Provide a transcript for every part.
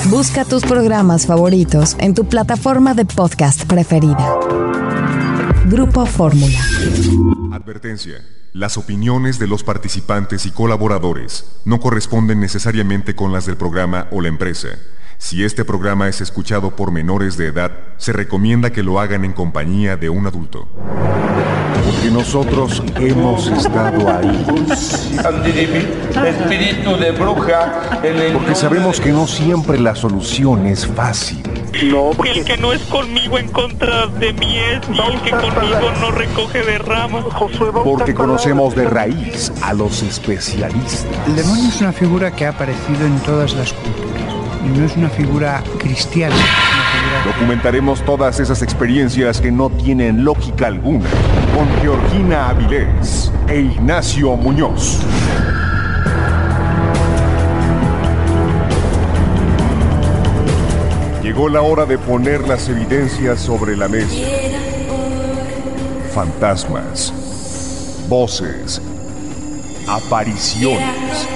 Busca tus programas favoritos en tu plataforma de podcast preferida. Grupo Fórmula. Advertencia. Las opiniones de los participantes y colaboradores no corresponden necesariamente con las del programa o la empresa. Si este programa es escuchado por menores de edad, se recomienda que lo hagan en compañía de un adulto. Porque nosotros hemos estado ahí. Espíritu de bruja. Porque sabemos que no siempre la solución es fácil. No, el que no es conmigo en contra de mí es, y el que conmigo no recoge de ramas. Porque conocemos de raíz a los especialistas. El demonio es una figura que ha aparecido en todas las culturas y no es una figura cristiana. Documentaremos todas esas experiencias que no tienen lógica alguna con Georgina Avilés e Ignacio Muñoz. Llegó la hora de poner las evidencias sobre la mesa. Fantasmas, voces, apariciones,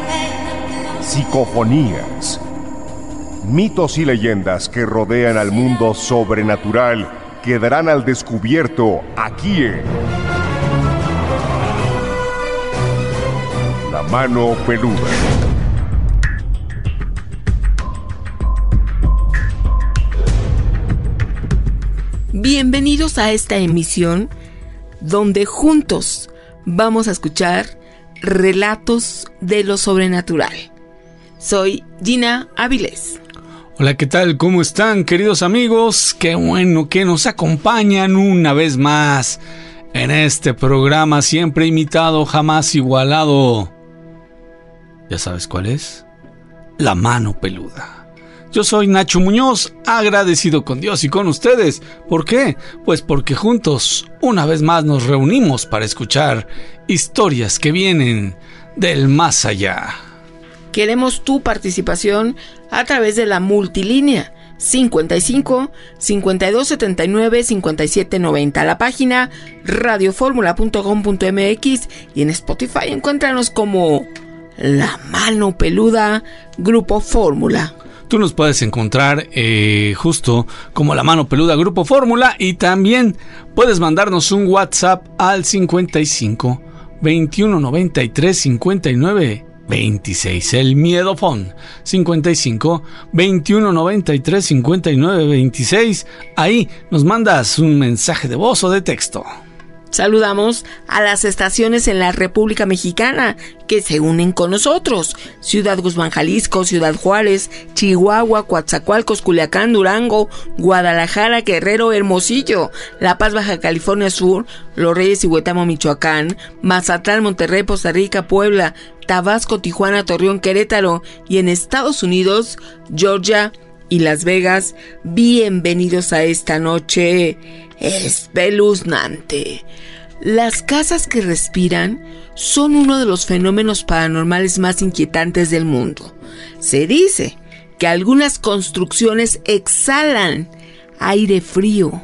psicofonías, mitos y leyendas que rodean al mundo sobrenatural quedarán al descubierto aquí en La Mano Peluda. Bienvenidos a esta emisión donde juntos vamos a escuchar relatos de lo sobrenatural. Soy Gina Avilés. Hola, ¿qué tal? ¿Cómo están, queridos amigos? Qué bueno que nos acompañan una vez más en este programa siempre imitado, jamás igualado. ¿Ya sabes cuál es? La Mano Peluda. Yo soy Nacho Muñoz, agradecido con Dios y con ustedes. ¿Por qué? Pues porque juntos, una vez más, nos reunimos para escuchar historias que vienen del más allá. Queremos tu participación a través de la multilínea 55 52 79 57 90, la página radioformula.com.mx y en Spotify encuéntranos como La Mano Peluda Grupo Fórmula. Tú nos puedes encontrar justo como La Mano Peluda Grupo Fórmula y también puedes mandarnos un WhatsApp al 55 21 93 59 26, el miedofón 55 21 93 59 26. Ahí nos mandas un mensaje de voz o de texto. Saludamos a las estaciones en la República Mexicana que se unen con nosotros: Ciudad Guzmán, Jalisco, Ciudad Juárez, Chihuahua, Coatzacoalcos, Culiacán, Durango, Guadalajara, Guerrero, Hermosillo, La Paz, Baja California Sur, Los Reyes y Huetamo, Michoacán, Mazatlán, Monterrey, Poza Rica, Puebla, Tabasco, Tijuana, Torreón, Querétaro y en Estados Unidos, Georgia y Las Vegas. Bienvenidos a esta noche espeluznante. Las casas que respiran son uno de los fenómenos paranormales más inquietantes del mundo. Se dice que algunas construcciones exhalan aire frío,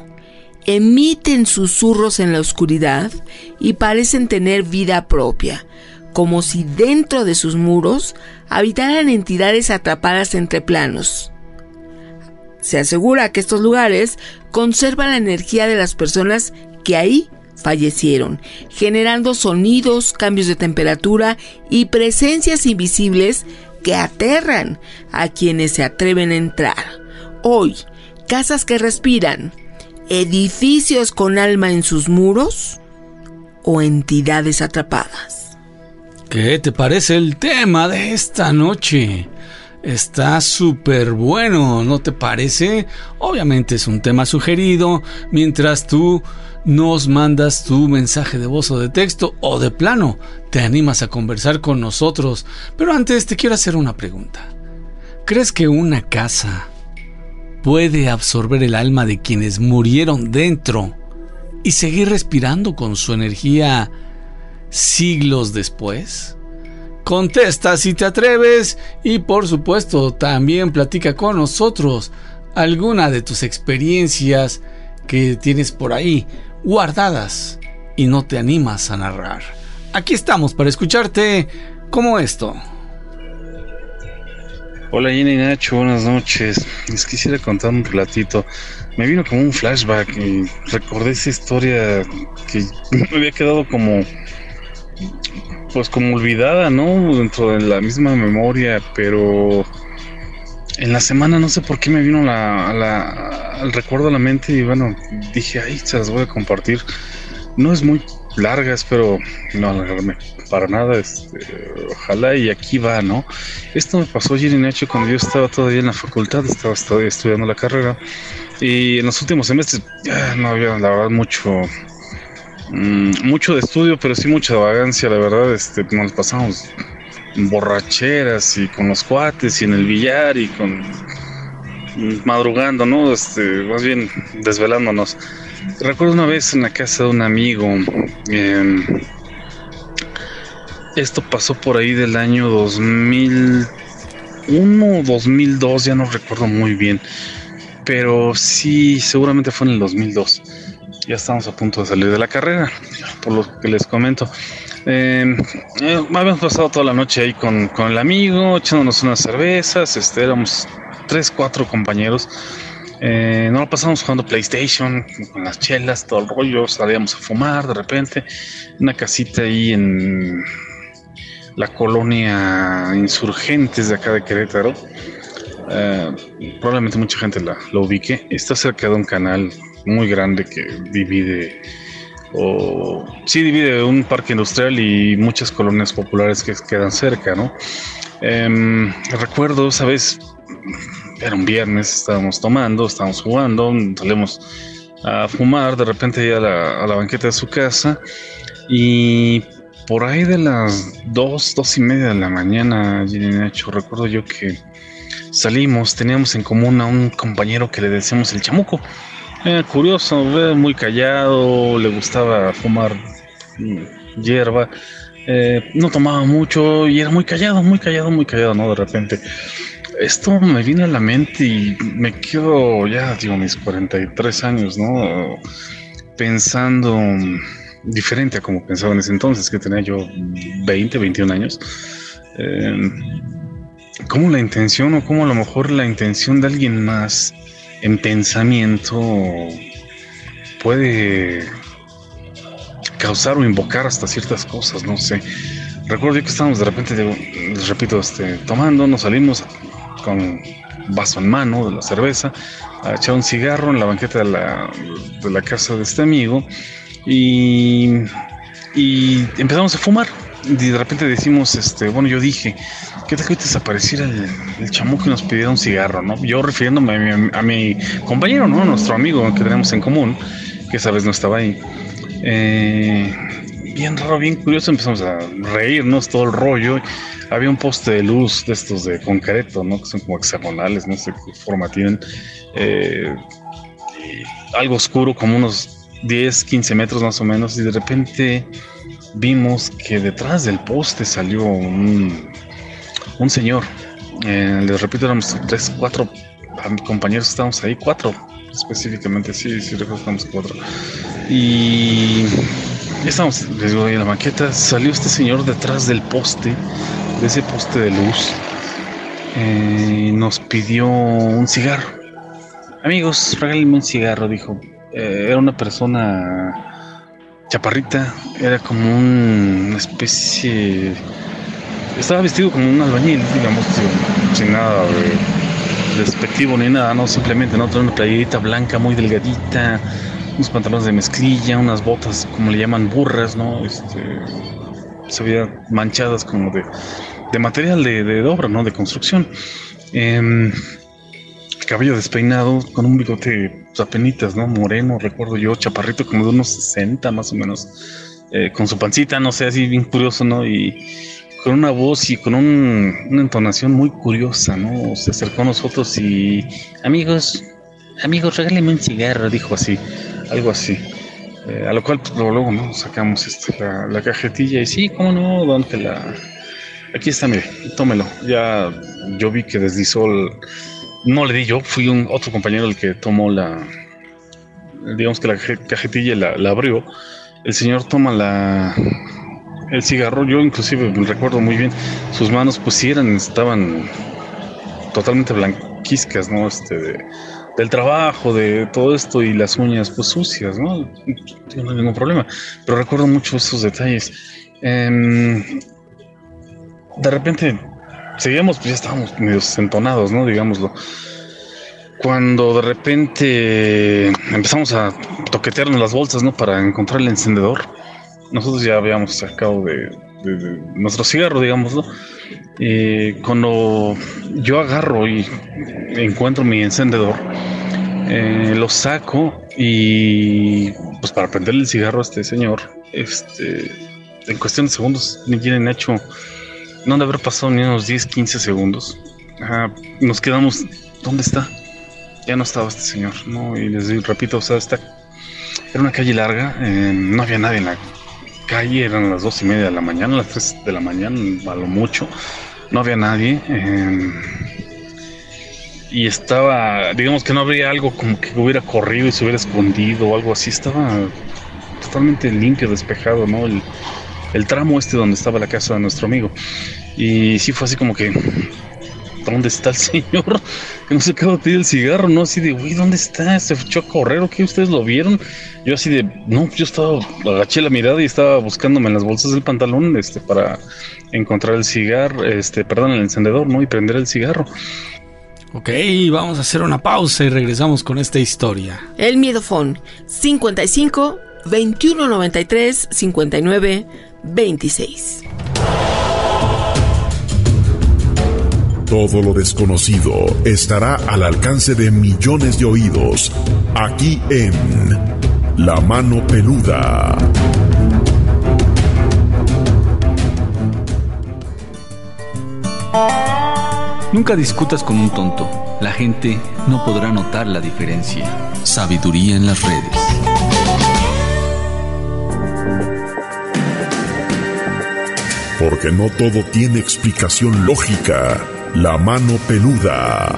emiten susurros en la oscuridad y parecen tener vida propia, como si dentro de sus muros habitaran entidades atrapadas entre planos. Se asegura que estos lugares conservan la energía de las personas que ahí fallecieron, generando sonidos, cambios de temperatura y presencias invisibles que aterran a quienes se atreven a entrar. Hoy, casas que respiran, edificios con alma en sus muros o entidades atrapadas. ¿Qué te parece el tema de esta noche? Está súper bueno, ¿no te parece? Obviamente es un tema sugerido mientras tú nos mandas tu mensaje de voz o de texto, o de plano te animas a conversar con nosotros. Pero antes te quiero hacer una pregunta. ¿Crees que una casa puede absorber el alma de quienes murieron dentro y seguir respirando con su energía siglos después? Contesta si te atreves y por supuesto también platica con nosotros alguna de tus experiencias que tienes por ahí guardadas y no te animas a narrar. Aquí estamos para escucharte como esto. Hola Jenny y Nacho, buenas noches. Les quisiera contar un relatito. Me vino como un flashback y recordé esa historia que me había quedado como olvidada, ¿no? Dentro de la misma memoria, pero en la semana no sé por qué me vino al recuerdo a la mente y bueno, dije, ay, se las voy a compartir. No es muy larga, espero no alargarme para nada, ojalá, y aquí va, ¿no? Esto me pasó ayer en hecho cuando yo estaba todavía en la facultad, estaba todavía estudiando la carrera, y en los últimos semestres ya no había, la verdad, mucho de estudio, pero sí mucha vagancia, la verdad. Nos pasamos borracheras y con los cuates y en el billar y con madrugando, ¿no? Más bien desvelándonos. Recuerdo una vez en la casa de un amigo, esto pasó por ahí del año 2001 o 2002, ya no recuerdo muy bien, pero sí, seguramente fue en el 2002. Ya estábamos a punto de salir de la carrera, por lo que les comento. Habíamos pasado toda la noche ahí con el amigo, echándonos unas cervezas, éramos 3-4 compañeros. Nos lo pasamos jugando PlayStation, con las chelas, todo el rollo, salíamos a fumar de repente, una casita ahí en la colonia Insurgentes de acá de Querétaro. Probablemente mucha gente la ubique. Está cerca de un canal muy grande que divide un parque industrial y muchas colonias populares que quedan cerca, ¿no? Recuerdo esa vez, era un viernes, estábamos tomando, estábamos jugando, salimos a fumar de repente a la banqueta de su casa, y por ahí de las 2:30 de la mañana, recuerdo yo que salimos, teníamos en común a un compañero que le decíamos el Chamuco. Curioso, muy callado, le gustaba fumar hierba, no tomaba mucho y era muy callado, ¿no? De repente esto me vino a la mente y me quedo ya, mis 43 años, ¿no? Pensando diferente a como pensaba en ese entonces, que tenía yo 21 años. Cómo la intención, o cómo a lo mejor la intención de alguien más en pensamiento puede causar o invocar hasta ciertas cosas, no sé. Recuerdo que estábamos de repente, les repito, tomando, nos salimos con vaso en mano de la cerveza a echar un cigarro en la banqueta de la casa de este amigo, y empezamos a fumar. Y de repente decimos, yo dije, ¿qué tal que ahorita desapareciera el Chamuco y nos pidiera un cigarro, ¿no? Yo refiriéndome a mi compañero, ¿no? Nuestro amigo que tenemos en común, que esa vez no estaba ahí. Bien raro, bien curioso, empezamos a reírnos todo el rollo. Había un poste de luz de estos de concreto, ¿no? Que son como hexagonales, no sé qué forma tienen. Algo oscuro, como unos 10-15 metros más o menos, y de repente vimos que detrás del poste salió un señor. Les repito, éramos 3-4 compañeros, estábamos ahí, 4 específicamente, sí, recuerdo, estamos 4. Y estábamos, les digo, ahí en la banqueta, salió este señor detrás del poste, de ese poste de luz, y nos pidió un cigarro. Amigos, regálenme un cigarro, dijo. Era una persona chaparrita, era como una especie, estaba vestido como un albañil, digamos, sin nada de despectivo ni nada, no, simplemente no, traía una playerita blanca muy delgadita, unos pantalones de mezclilla, unas botas como le llaman burras, ¿no? Se veían manchadas como de material de obra, ¿no? De construcción. Cabello despeinado, con un bigote apenitas, ¿no? Moreno, recuerdo yo, chaparrito, como de unos 60 más o menos, con su pancita, no sé, así bien curioso, ¿no? Y con una voz y con una entonación muy curiosa, ¿no? Se acercó a nosotros y amigos, regálenme un cigarro, dijo así, algo así. A lo cual, pues, luego, ¿no? Sacamos la cajetilla y sí, cómo no, don, aquí está, mire, tómelo. Ya yo vi que deslizó no le di yo, fui otro compañero el que tomó digamos que la cajetilla la abrió. El señor toma el cigarro. Yo inclusive me recuerdo muy bien, sus manos pues sí estaban totalmente blanquizcas, ¿no? Del trabajo, de todo esto, y las uñas pues sucias, ¿no? No hay ningún problema, pero recuerdo mucho esos detalles. De repente seguíamos, pues ya estábamos medio entonados, ¿no? Digámoslo. Cuando de repente empezamos a toquetearnos las bolsas, ¿no? Para encontrar el encendedor. Nosotros ya habíamos sacado de nuestro cigarro, digámoslo. Cuando yo agarro y encuentro mi encendedor, lo saco y pues para prenderle el cigarro a este señor, en cuestión de segundos, ni tienen hecho, no han de haber pasado ni unos 10, 15 segundos. Nos quedamos, ¿dónde está? Ya no estaba este señor, ¿no? Y les digo, repito, o sea, era una calle larga, no había nadie en la calle, eran las 2:30 de la mañana, las 3 de la mañana, a lo mucho, no había nadie, y estaba, digamos que no habría algo como que hubiera corrido y se hubiera escondido o algo así, estaba totalmente limpio, despejado, ¿no? El tramo donde estaba la casa de nuestro amigo, y sí fue así como que, ¿dónde está el señor? Que no se acaba de pedir el cigarro, ¿no? Así de, güey, ¿dónde está? ¿Se echó a correr o qué? ¿Ustedes lo vieron? Yo así de, no, yo agaché la mirada y estaba buscándome en las bolsas del pantalón, para encontrar el cigarro, el encendedor, ¿no? Y prender el cigarro. Ok, vamos a hacer una pausa y regresamos con esta historia. El Miedofón, 55 21 93 59 26. Todo lo desconocido estará al alcance de millones de oídos, aquí en La Mano Peluda. Nunca discutas con un tonto. La gente no podrá notar la diferencia. Sabiduría en las redes. Porque no todo tiene explicación lógica. La Mano Peluda.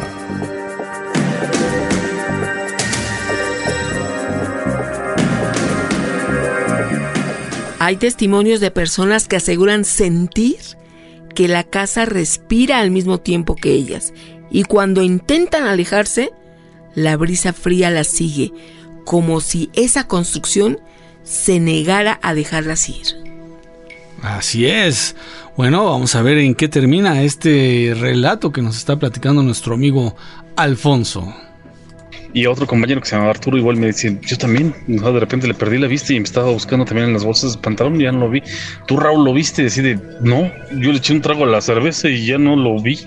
Hay testimonios de personas que aseguran sentir que la casa respira al mismo tiempo que ellas, y cuando intentan alejarse, la brisa fría las sigue, como si esa construcción se negara a dejarlas ir. Así es. Bueno, vamos a ver en qué termina este relato que nos está platicando nuestro amigo Alfonso. Y otro compañero que se llama Arturo igual me decía, yo también, de repente le perdí la vista y me estaba buscando también en las bolsas del pantalón y ya no lo vi. ¿Tú, Raúl, lo viste? Y decía, no, yo le eché un trago a la cerveza y ya no lo vi.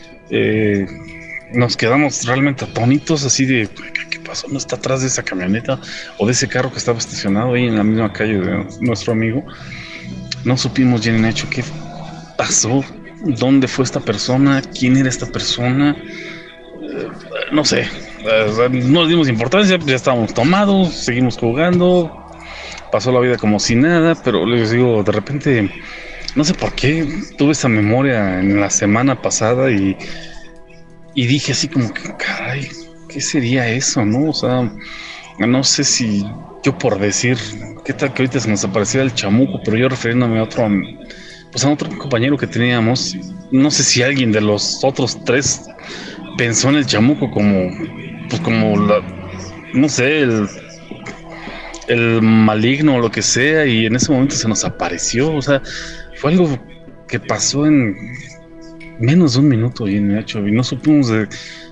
Nos quedamos realmente atónitos, así de, ¿qué pasó? ¿No está atrás de esa camioneta o de ese carro que estaba estacionado ahí en la misma calle de nuestro amigo? No supimos bien en hecho qué pasó, dónde fue esta persona, quién era esta persona, no sé, no le dimos importancia, ya estábamos tomados, seguimos jugando, pasó la vida como si nada, pero les digo, de repente, no sé por qué, tuve esa memoria en la semana pasada y dije así como que, caray, ¿qué sería eso, no? O sea, no sé si yo por decir, ¿qué tal que ahorita se nos apareciera el chamuco? Pero yo refiriéndome a otro compañero que teníamos, no sé si alguien de los otros tres pensó en el chamuco como no sé, el maligno o lo que sea, y en ese momento se nos apareció. O sea, fue algo que pasó en menos de un minuto y en hecho, y no supimos de...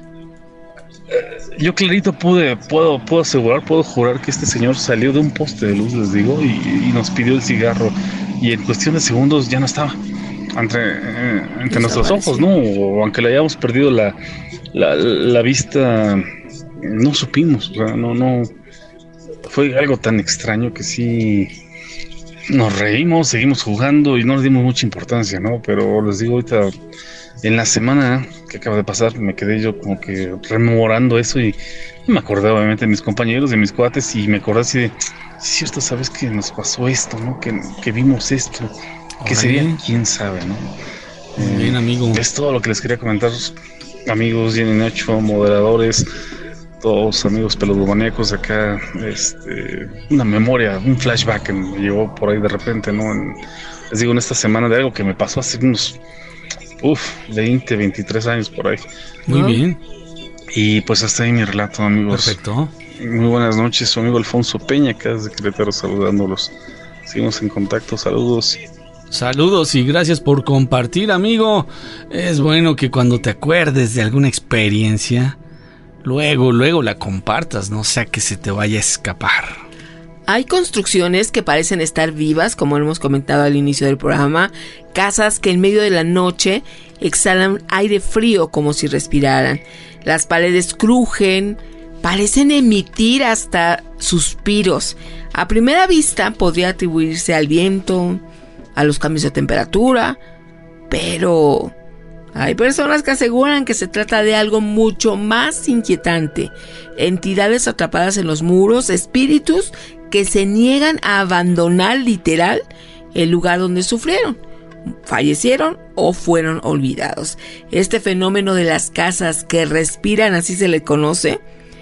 Yo clarito puedo asegurar, puedo jurar que este señor salió de un poste de luz, les digo, y nos pidió el cigarro, y en cuestión de segundos ya no estaba entre nuestros ojos, ¿no? O aunque le hayamos perdido la vista, no supimos, o sea, no fue algo tan extraño que sí nos reímos, seguimos jugando y no le dimos mucha importancia, ¿no? Pero les digo, ahorita en la semana que acaba de pasar me quedé yo como que rememorando eso y me acordé obviamente de mis compañeros, de mis cuates, y me acordé así de, es cierto, ¿sabes que nos pasó esto, no? Que vimos esto, ¿qué sería? ¿Quién sabe, no? Bien, amigo. Es todo lo que les quería comentar, amigos, Jenny Nacho, moderadores, todos amigos peludomaníacos acá, una memoria, un flashback que me llegó por ahí de repente, ¿no? Les digo, en esta semana de algo que me pasó hace unos 20, 23 años por ahí. Muy bien. Y pues hasta ahí mi relato, amigos. Perfecto. Muy buenas noches, su amigo Alfonso Peña, acá desde Querétaro, saludándolos. Seguimos en contacto, saludos. Saludos y gracias por compartir, amigo. Es bueno que cuando te acuerdes de alguna experiencia, luego la compartas, no sea que se te vaya a escapar. Hay construcciones que parecen estar vivas, como hemos comentado al inicio del programa, casas que en medio de la noche exhalan aire frío como si respiraran. Las paredes crujen, parecen emitir hasta suspiros. A primera vista podría atribuirse al viento, a los cambios de temperatura, pero hay personas que aseguran que se trata de algo mucho más inquietante. Entidades atrapadas en los muros, espíritus que se niegan a abandonar literal el lugar donde sufrieron, fallecieron o fueron olvidados. Este fenómeno de las casas que respiran, así se le conoce,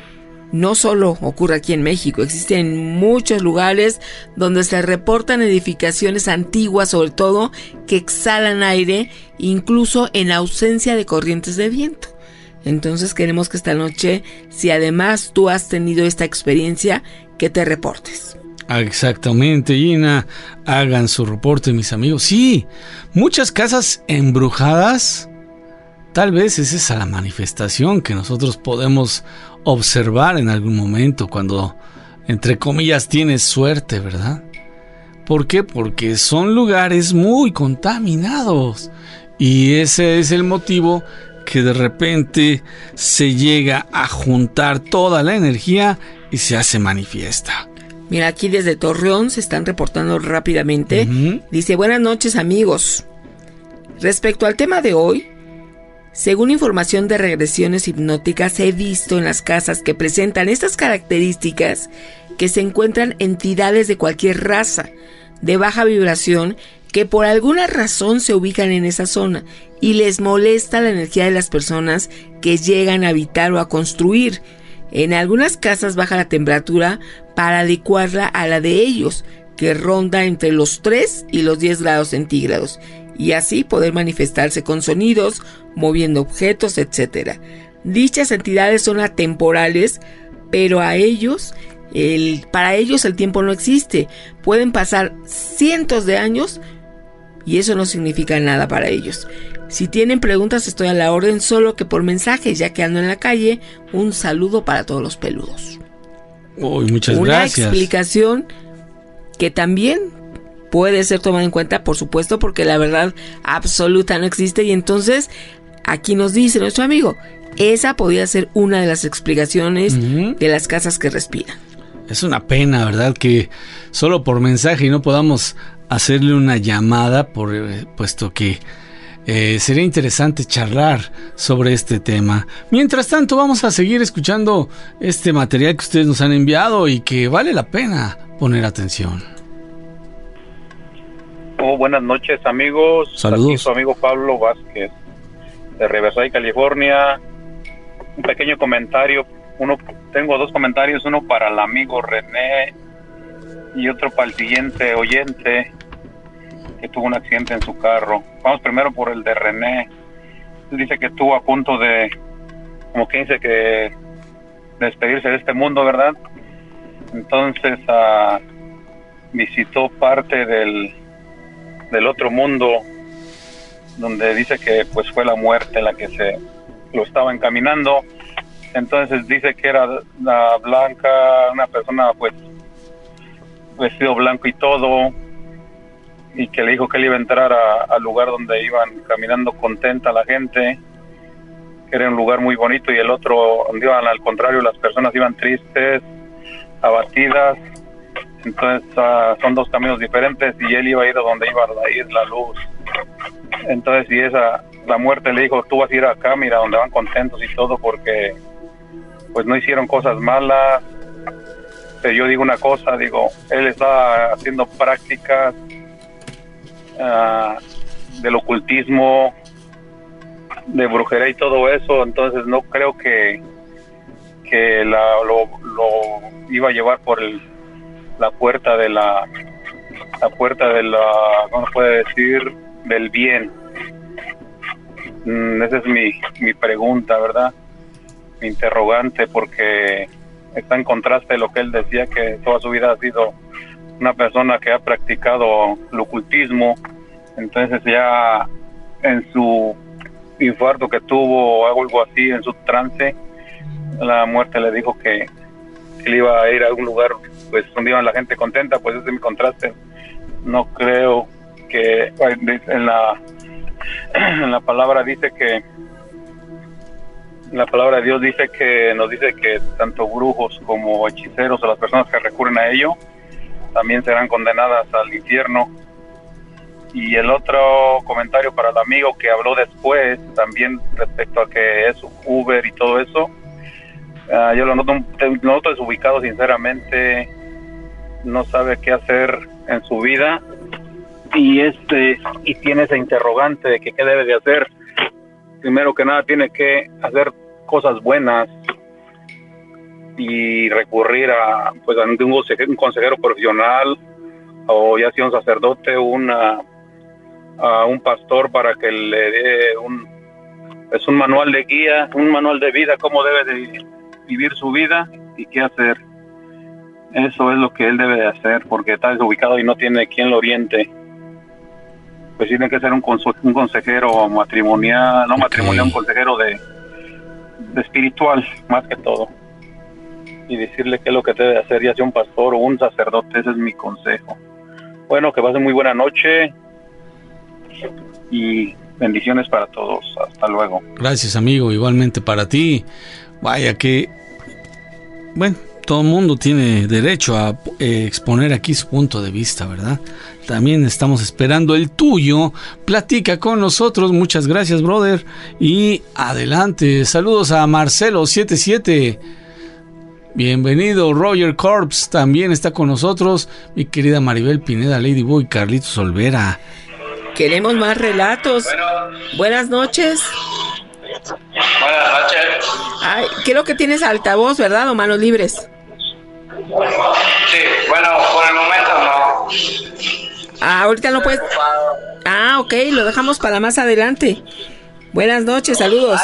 no solo ocurre aquí en México, existe en muchos lugares donde se reportan edificaciones antiguas, sobre todo, que exhalan aire, incluso en ausencia de corrientes de viento. Entonces queremos que esta noche, si además tú has tenido esta experiencia, que te reportes. Exactamente, Gina, hagan su reporte, mis amigos. Sí, muchas casas embrujadas, tal vez es esa la manifestación que nosotros podemos observar en algún momento cuando, entre comillas, tienes suerte, ¿verdad? ¿Por qué? Porque son lugares muy contaminados y ese es el motivo que de repente se llega a juntar toda la energía y se hace manifiesta. Mira, aquí desde Torreón se están reportando rápidamente. Dice, buenas noches, amigos. Respecto al tema de hoy, según información de regresiones hipnóticas, he visto en las casas que presentan estas características que se encuentran entidades de cualquier raza, de baja vibración, que por alguna razón se ubican en esa zona y les molesta la energía de las personas que llegan a habitar o a construir. En algunas casas baja la temperatura para adecuarla a la de ellos, que ronda entre los 3 y los 10 grados centígrados, y así poder manifestarse con sonidos, moviendo objetos, etc. Dichas entidades son atemporales, pero para ellos el tiempo no existe. Pueden pasar cientos de años y eso no significa nada para ellos. Si tienen preguntas, estoy a la orden, solo que por mensaje, ya que ando en la calle. Un saludo para todos los peludos. Muchas gracias. Una explicación que también puede ser tomada en cuenta, por supuesto, porque la verdad absoluta no existe. Y entonces, aquí nos dice nuestro amigo, esa podría ser una de las explicaciones de las casas que respiran. Es una pena, ¿verdad? Que solo por mensaje y no podamos hacerle una llamada, puesto que sería interesante charlar sobre este tema. Mientras tanto, vamos a seguir escuchando este material que ustedes nos han enviado y que vale la pena poner atención. Buenas noches, amigos. Saludos. Aquí su amigo Pablo Vázquez, de Riverside, California. Un pequeño comentario. Tengo 2 comentarios, uno para el amigo René y otro para el siguiente oyente que tuvo un accidente en su carro. Vamos primero por el de René. Dice que estuvo a punto de, como que dice, que despedirse de este mundo, ¿verdad? Entonces visitó parte del otro mundo, donde dice que pues fue la muerte la que se lo estaba encaminando. Entonces dice que era la blanca, una persona pues vestido blanco y todo, y que le dijo que él iba a entrar al lugar donde iban caminando contenta la gente, que era un lugar muy bonito, y el otro donde iban al contrario, las personas iban tristes, abatidas. Entonces son 2 caminos diferentes y él iba a ir a donde iba a ir la luz. Entonces la muerte le dijo, tú vas a ir acá, mira, donde van contentos y todo, porque pues no hicieron cosas malas. Pero yo digo una cosa, él está haciendo prácticas del ocultismo, de brujería y todo eso. Entonces no creo que lo iba a llevar por la puerta de la ¿cómo puede decir? Del bien. Esa es mi pregunta, ¿verdad? Mi interrogante, porque está en contraste de lo que él decía, que toda su vida ha sido una persona que ha practicado el ocultismo. Entonces ya en su infarto que tuvo, algo así, en su trance, la muerte le dijo que él iba a ir a algún lugar pues donde iba la gente contenta. Pues ese es mi contraste. No creo que en la palabra dice que la palabra de Dios dice que nos dice que tanto brujos como hechiceros o las personas que recurren a ello también serán condenadas al infierno. Y el otro comentario para el amigo que habló después, también respecto a que es Uber y todo eso, yo lo noto desubicado, sinceramente. No sabe qué hacer en su vida y tiene ese interrogante de que qué debe de hacer. Primero que nada tiene que hacer cosas buenas y recurrir a un consejero profesional, o ya sea un sacerdote, a un pastor, para que le dé un manual de guía, un manual de vida, cómo debe de vivir su vida y qué hacer. Eso es lo que él debe de hacer, porque está desubicado y no tiene quien lo oriente. Pues tiene que ser un consejero matrimonial, no matrimonial, un consejero de espiritual, más que todo. Y decirle qué es lo que debe hacer, ya sea un pastor o un sacerdote. Ese es mi consejo. Bueno, que pasen muy buena noche y bendiciones para todos. Hasta luego. Gracias, amigo, igualmente para ti. Vaya que, bueno, todo el mundo tiene derecho a exponer aquí su punto de vista, ¿verdad? También estamos esperando el tuyo. Platica con nosotros. Muchas gracias, brother. Y adelante. Saludos a Marcelo77. Bienvenido. Roger Corps también está con nosotros. Mi querida Maribel Pineda, Ladyboy, Carlitos Olvera. Queremos más relatos. Buenas noches. Buenas noches. Ay, creo que tienes altavoz, ¿verdad? O manos libres. Sí, bueno, por el momento no. Ahorita no puedes. Ok, lo dejamos para más adelante. Buenas noches, saludos.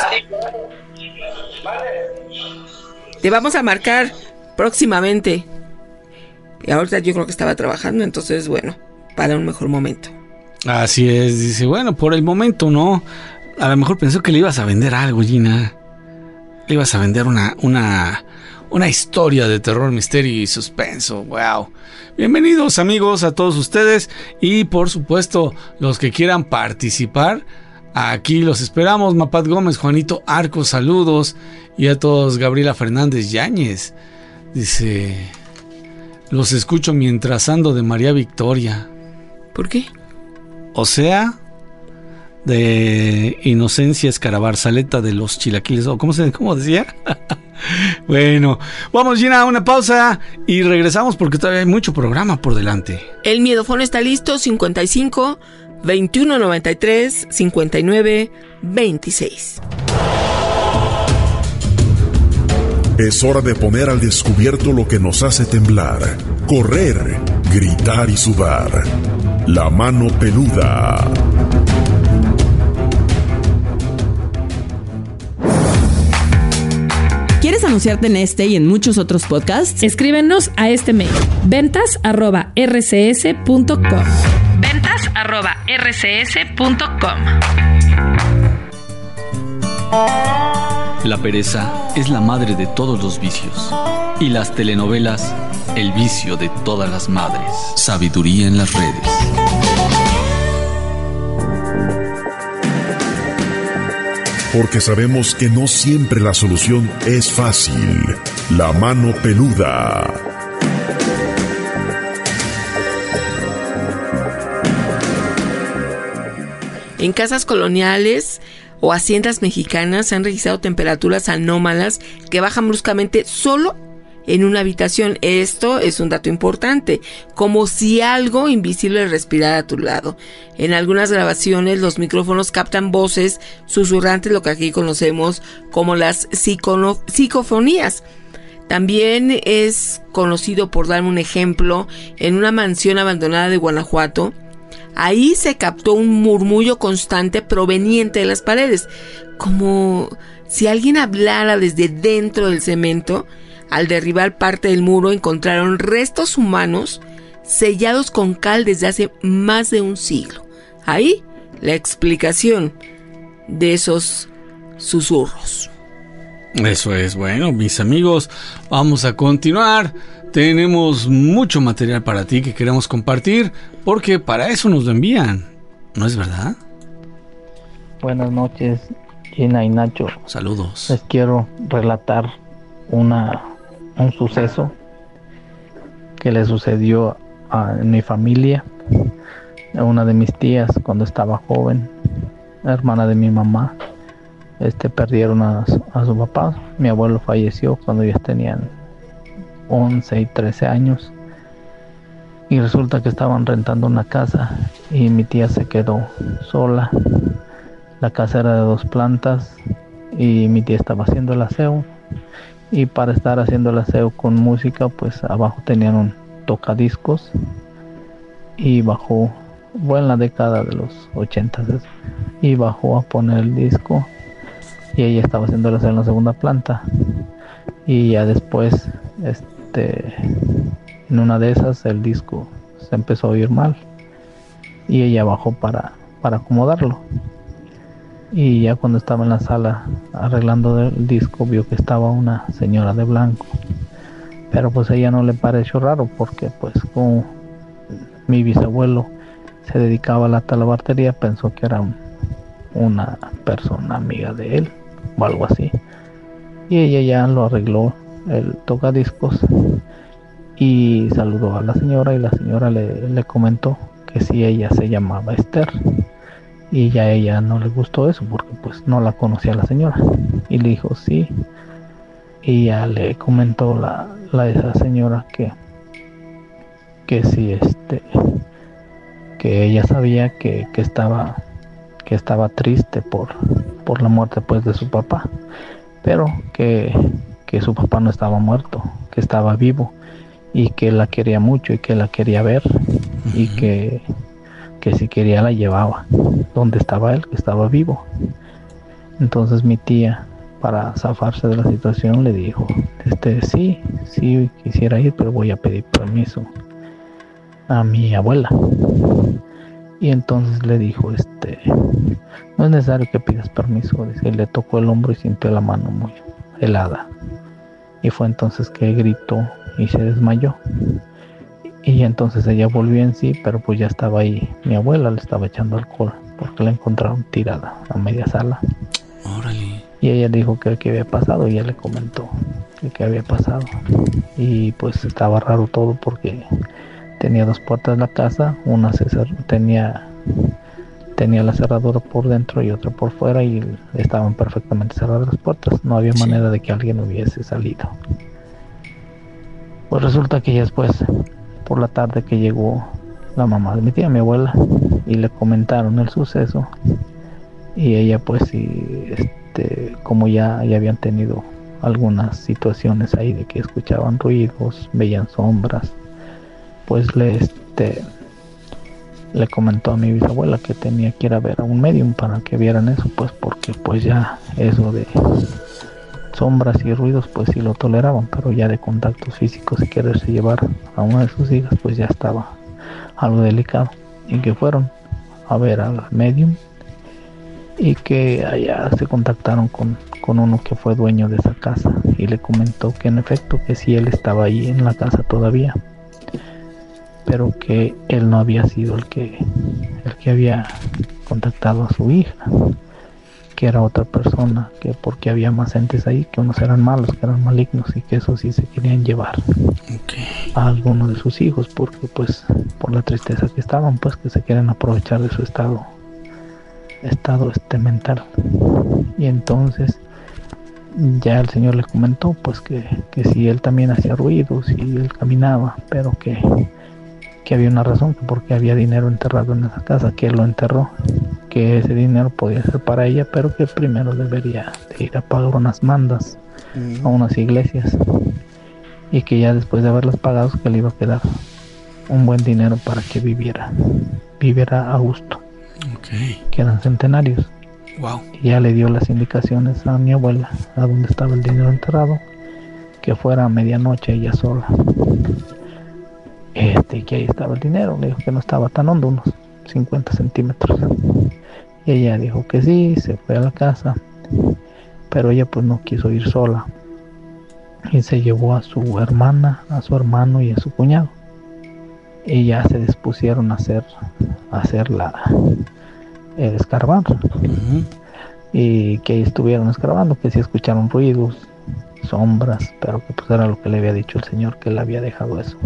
Te vamos a marcar próximamente. Y ahorita yo creo que estaba trabajando, entonces bueno, para un mejor momento. Así es, dice, bueno, por el momento no. A lo mejor pensó que le ibas a vender algo, Gina. Le ibas a vender una historia de terror, misterio y suspenso. Wow. Bienvenidos, amigos, a todos ustedes. Y por supuesto, los que quieran participar, aquí los esperamos. Mapat Gómez, Juanito Arcos, saludos. Y a todos, Gabriela Fernández Yáñez. Dice, los escucho mientras ando de María Victoria. ¿Por qué? O sea, de Inocencia Escarabarzaleta de los Chilaquiles, o ¿cómo decía? Bueno, vamos, Gina, a una pausa y regresamos porque todavía hay mucho programa por delante. El miedofón está listo, 55 21 93 59 26. Es hora de poner al descubierto lo que nos hace temblar, correr, gritar y sudar. La mano peluda. ¿Quieres anunciarte en este y en muchos otros podcasts? Escríbenos a este mail: ventas@rcs.com. ventas@rcs.com. La pereza es la madre de todos los vicios. Y las telenovelas, el vicio de todas las madres. Sabiduría en las redes. Porque sabemos que no siempre la solución es fácil. La mano peluda. En casas coloniales o haciendas mexicanas se han registrado temperaturas anómalas que bajan bruscamente solo en una habitación. Esto es un dato importante, como si algo invisible respirara a tu lado. En algunas grabaciones los micrófonos captan voces susurrantes, lo que aquí conocemos como las psicofonías. También es conocido, por dar un ejemplo, en una mansión abandonada de Guanajuato, Ahí se captó un murmullo constante proveniente de las paredes, como si alguien hablara desde dentro del cemento. Al derribar parte del muro encontraron restos humanos sellados con cal desde hace más de un siglo. Ahí la explicación de esos susurros. Eso es. Bueno, mis amigos, vamos a continuar. Tenemos mucho material para ti que queremos compartir, porque para eso nos lo envían, ¿no es verdad? Buenas noches, Gina y Nacho. Saludos. Les quiero relatar un suceso que le sucedió a mi familia, a una de mis tías cuando estaba joven, hermana de mi mamá. Perdieron a su papá. Mi abuelo falleció cuando ellos tenían 11 y 13 años, y resulta que estaban rentando una casa y mi tía se quedó sola. La casa era de 2 plantas y mi tía estaba haciendo el aseo, y para estar haciendo el aseo con música, pues abajo tenían un tocadiscos, y bajó, fue en la década de los 80, y bajó a poner el disco, y ella estaba haciendo el aseo en la segunda planta, y ya después en una de esas el disco se empezó a oír mal y ella bajó para acomodarlo, y ya cuando estaba en la sala arreglando el disco vio que estaba una señora de blanco, pero pues a ella no le pareció raro porque pues como mi bisabuelo se dedicaba a la talabartería, pensó que era una persona amiga de él o algo así, y ella ya lo arregló el tocadiscos y saludó a la señora, y la señora le comentó que si ella se llamaba Esther, y ya a ella no le gustó eso porque pues no la conocía la señora, y le dijo sí, y ya le comentó esa señora que sí que ella sabía que estaba triste por la muerte pues de su papá, pero que su papá no estaba muerto, que estaba vivo, y que la quería mucho y que la quería ver, y que si quería la llevaba donde estaba él, que estaba vivo. Entonces mi tía, para zafarse de la situación, le dijo, sí quisiera ir, pero voy a pedir permiso a mi abuela. Y entonces le dijo, no es necesario que pidas permiso. Dice, le tocó el hombro y sintió la mano muy helada, y fue entonces que gritó y se desmayó, y entonces ella volvió en sí, pero pues ya estaba ahí mi abuela, le estaba echando alcohol porque la encontraron tirada a media sala. Órale. Y ella dijo que qué había pasado, y ella le comentó que había pasado, y pues estaba raro todo porque tenía 2 puertas la casa, una tenía la cerradura por dentro y otra por fuera, y estaban perfectamente cerradas las puertas, no había manera de que alguien hubiese salido. Pues resulta que ya después, por la tarde, que llegó la mamá de mi tía, mi abuela, y le comentaron el suceso, y ella pues como ya habían tenido algunas situaciones ahí de que escuchaban ruidos, veían sombras, pues le comentó a mi bisabuela que tenía que ir a ver a un medium para que vieran eso, pues porque pues ya eso de sombras y ruidos pues sí lo toleraban, pero ya de contactos físicos y quererse llevar a una de sus hijas pues ya estaba algo delicado, y que fueron a ver al medium, y que allá se contactaron con uno que fue dueño de esa casa, y le comentó que en efecto que sí, él estaba ahí en la casa todavía, pero que él no había sido el que había contactado a su hija, que era otra persona, que porque había más entes ahí, que unos eran malos, que eran malignos, y que eso sí se querían llevar a alguno de sus hijos, porque pues por la tristeza que estaban, pues que se quieren aprovechar de su estado mental. Y entonces ya el señor le comentó pues que si él también hacía ruidos y él caminaba, pero que había una razón, que porque había dinero enterrado en esa casa, que él lo enterró, que ese dinero podía ser para ella, pero que primero debería de ir a pagar unas mandas a unas iglesias, y que ya después de haberlas pagado que le iba a quedar un buen dinero para que viviera a gusto. Okay. Que eran centenarios. Wow. Y ya le dio las indicaciones a mi abuela a dónde estaba el dinero enterrado, que fuera a medianoche ella sola. Que ahí estaba el dinero. Le dijo que no estaba tan hondo, unos 50 centímetros. Y ella dijo que sí, se fue a la casa, pero ella pues no quiso ir sola y se llevó a su hermana, a su hermano y a su cuñado. Y ya se dispusieron a hacer escarbar. Y que ahí estuvieron escarbando, que sí escucharon ruidos, sombras, pero que pues era lo que le había dicho el señor, que le había dejado eso.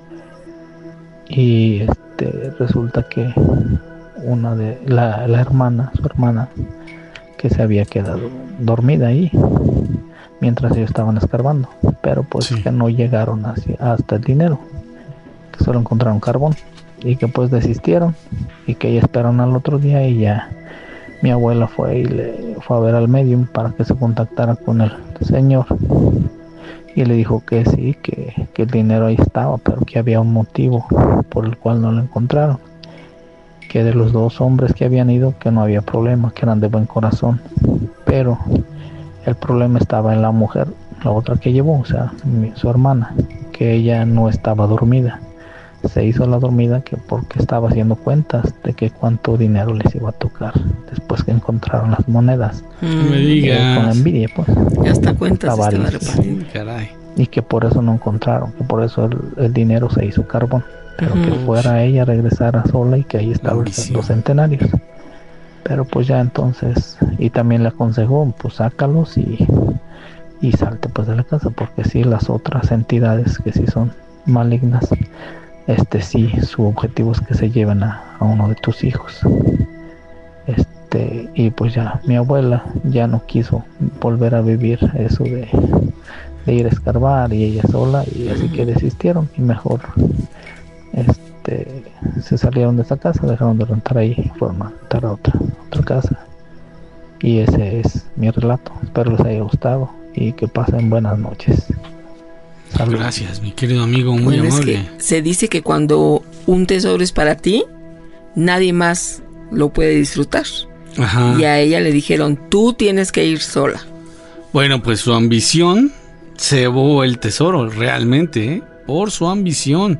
Y resulta que una de la hermana, su hermana, que se había quedado dormida ahí mientras ellos estaban escarbando, pero pues sí, que no llegaron hasta el dinero, que solo encontraron carbón, y que pues desistieron, y que ya esperaron al otro día. Y ya mi abuela fue a ver al medium para que se contactara con el señor, y le dijo que sí, que el dinero ahí estaba, pero que había un motivo por el cual no lo encontraron, que de los 2 hombres que habían ido, que no había problema, que eran de buen corazón, pero el problema estaba en la mujer, la otra que llevó, o sea, su hermana, que ella no estaba dormida, se hizo la dormida, que porque estaba haciendo cuentas de que cuánto dinero les iba a tocar después que encontraron las monedas. Me digas. Con envidia, pues. Ya hasta cuentas estaba repartiendo. Caray. Y que por eso no encontraron, que por eso el dinero se hizo carbón, pero que fuera ella, regresara sola, y que ahí estaban los centenarios. Pero pues ya entonces, y también le aconsejó, pues sácalos y salte pues de la casa, porque sí, las otras entidades que sí son malignas, sí, su objetivo es que se lleven a uno de tus hijos. Y pues ya mi abuela ya no quiso volver a vivir eso de ir a escarbar, y ella sola, y así que desistieron, y mejor se salieron de esa casa, dejaron de rentar ahí y fueron a rentar a otra casa. Y ese es mi relato. Espero les haya gustado y que pasen buenas noches. Saludos. Gracias, mi querido amigo, muy amable. Es que se dice que cuando un tesoro es para ti, nadie más lo puede disfrutar. Ajá. Y a ella le dijeron, tú tienes que ir sola. Bueno, pues su ambición cebó el tesoro, realmente, por su ambición.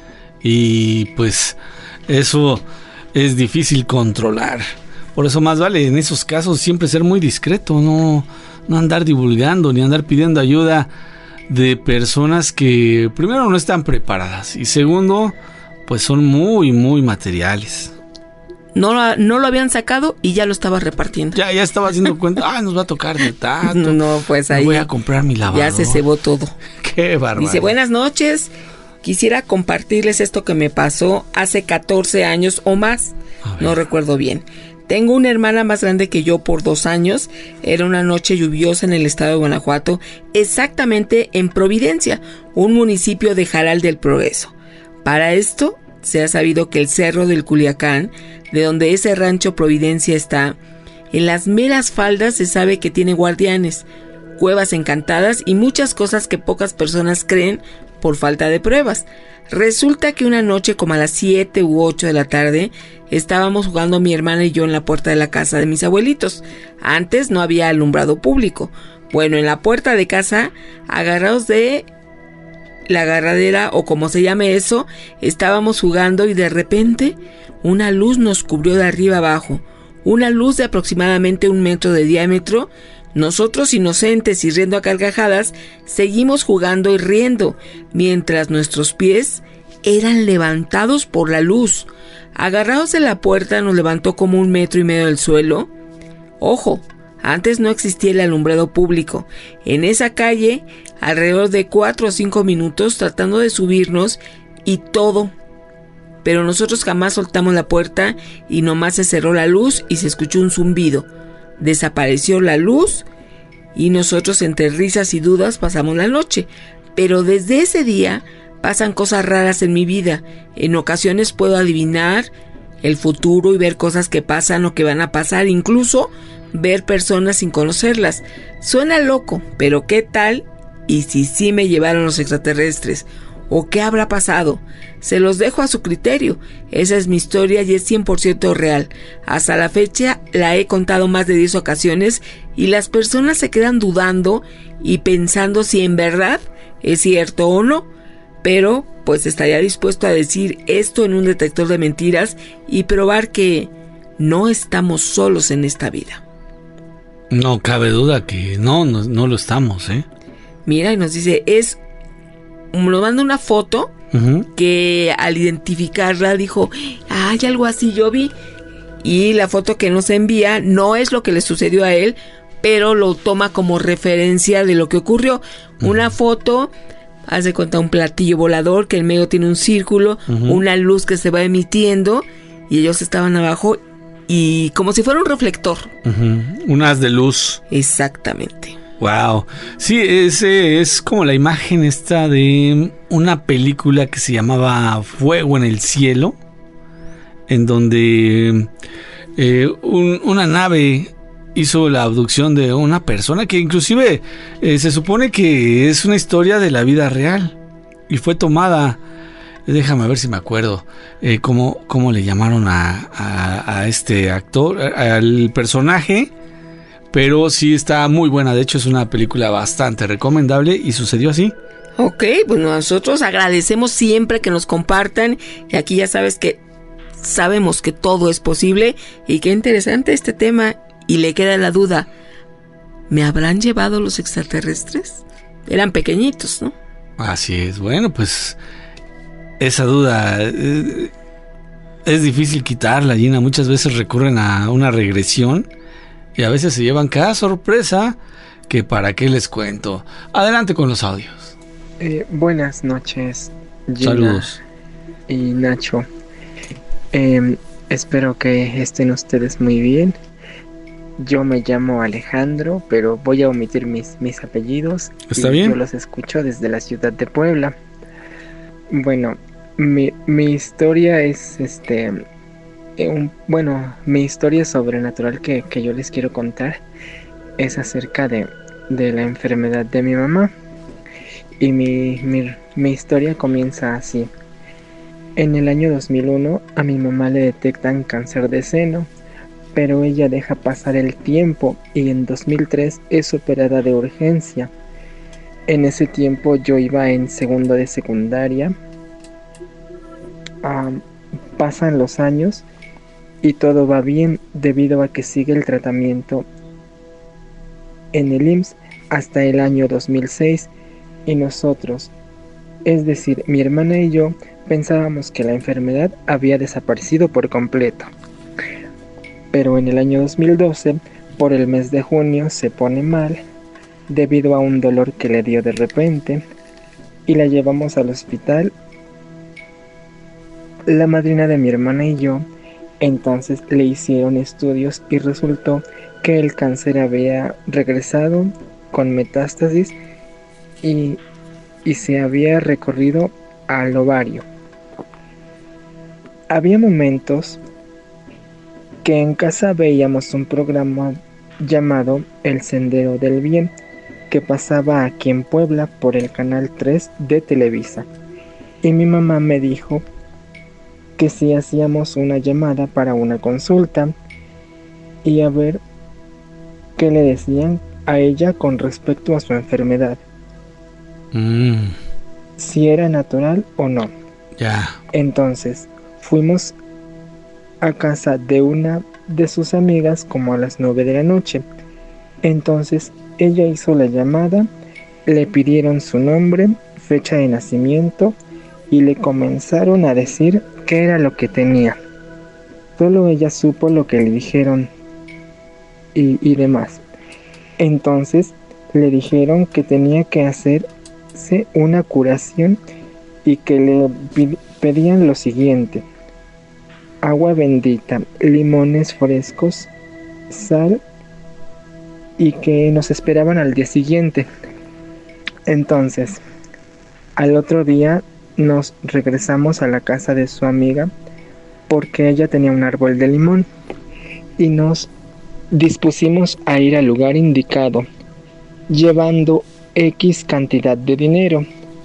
Y pues eso es difícil controlar. Por eso más vale en esos casos siempre ser muy discreto, no andar divulgando ni andar pidiendo ayuda de personas que primero no están preparadas y segundo pues son muy muy materiales. No lo habían sacado y ya lo estaba repartiendo. Ya estaba haciendo cuenta, nos va a tocar de tanto. No, pues ahí voy a comprar mi lavador. Ya se cebó todo. Qué bárbaro. Dice, buenas noches. Quisiera compartirles esto que me pasó hace 14 años o más. No recuerdo bien. Tengo una hermana más grande que yo por 2 años. Era una noche lluviosa en el estado de Guanajuato, exactamente en Providencia, un municipio de Jaral del Progreso. Para esto, se ha sabido que el Cerro del Culiacán, de donde ese rancho Providencia está, en las meras faldas se sabe que tiene guardianes, cuevas encantadas y muchas cosas que pocas personas creen por falta de pruebas. Resulta que una noche como a las 7 u 8 de la tarde estábamos jugando mi hermana y yo en la puerta de la casa de mis abuelitos. Antes no había alumbrado público. Bueno, en la puerta de casa, agarrados de la agarradera o como se llame eso, estábamos jugando y de repente una luz nos cubrió de arriba abajo. Una luz de aproximadamente 1 metro de diámetro. Nosotros, inocentes y riendo a carcajadas, seguimos jugando y riendo, mientras nuestros pies eran levantados por la luz. Agarrados de la puerta nos levantó como 1,5 metros del suelo. Ojo, antes no existía el alumbrado público. En esa calle, alrededor de 4 o 5 minutos tratando de subirnos y todo. Pero nosotros jamás soltamos la puerta y nomás se cerró la luz y se escuchó un zumbido. Desapareció la luz y nosotros entre risas y dudas pasamos la noche. Pero desde ese día pasan cosas raras en mi vida. En ocasiones puedo adivinar el futuro y ver cosas que pasan o que van a pasar, incluso ver personas sin conocerlas. Suena loco, pero ¿qué tal? ¿Y si sí me llevaron los extraterrestres? ¿O qué habrá pasado? Se los dejo a su criterio. Esa es mi historia y es 100% real. Hasta la fecha la he contado más de 10 ocasiones y las personas se quedan dudando y pensando si en verdad es cierto o no. Pero pues estaría dispuesto a decir esto en un detector de mentiras y probar que no estamos solos en esta vida. No cabe duda que no lo estamos, ¿eh? Mira, y nos dice, nos manda una foto que al identificarla dijo, hay algo así yo vi. Y la foto que nos envía no es lo que le sucedió a él, pero lo toma como referencia de lo que ocurrió. Una foto, haz de cuenta un platillo volador que en medio tiene un círculo, una luz que se va emitiendo y ellos estaban abajo y como si fuera un reflector. Un haz de luz. Exactamente. Wow. Sí, ese es como la imagen esta de una película que se llamaba Fuego en el Cielo, en donde una nave hizo la abducción de una persona que inclusive se supone que es una historia de la vida real y fue tomada. Déjame ver si me acuerdo cómo le llamaron a este actor, al personaje. Pero sí está muy buena, de hecho es una película bastante recomendable y sucedió así. Ok, pues nosotros agradecemos siempre que nos compartan y aquí ya sabes que sabemos que todo es posible y qué interesante este tema y le queda la duda, ¿me habrán llevado los extraterrestres? Eran pequeñitos, ¿no? Así es, bueno pues esa duda es difícil quitarla, Gina, muchas veces recurren a una regresión. Y a veces se llevan cada sorpresa que para qué les cuento. Adelante con los audios. Buenas noches, Gina. Saludos. Y Nacho. Espero que estén ustedes muy bien. Yo me llamo Alejandro, pero voy a omitir mis apellidos. ¿Está bien? Yo los escucho desde la ciudad de Puebla. Bueno, mi historia es mi historia sobrenatural que yo les quiero contar es acerca de la enfermedad de mi mamá. Y mi historia comienza así. En el año 2001 a mi mamá le detectan cáncer de seno, pero ella deja pasar el tiempo y en 2003 es operada de urgencia. En ese tiempo yo iba en segundo de secundaria. Pasan los años y todo va bien debido a que sigue el tratamiento en el IMSS hasta el año 2006 y nosotros, es decir, mi hermana y yo, pensábamos que la enfermedad había desaparecido por completo. Pero en el año 2012, por el mes de junio, se pone mal debido a un dolor que le dio de repente y la llevamos al hospital. La madrina de mi hermana y yo entonces le hicieron estudios y resultó que el cáncer había regresado con metástasis y se había recorrido al ovario. Había momentos que en casa veíamos un programa llamado El Sendero del Bien que pasaba aquí en Puebla por el canal 3 de Televisa y mi mamá me dijo que si hacíamos una llamada para una consulta y a ver qué le decían a ella con respecto a su enfermedad. Si era natural o no. Ya. Entonces fuimos a casa de una de sus amigas como a las 9 de la noche. Entonces ella hizo la llamada, le pidieron su nombre, fecha de nacimiento y le comenzaron a decir qué era lo que tenía. Solo ella supo lo que le dijeron y demás. Entonces le dijeron que tenía que hacerse una curación y que le pedían lo siguiente: agua bendita, limones frescos, sal y que nos esperaban al día siguiente. Entonces, al otro día nos regresamos a la casa de su amiga porque ella tenía un árbol de limón y nos dispusimos a ir al lugar indicado llevando X cantidad de dinero.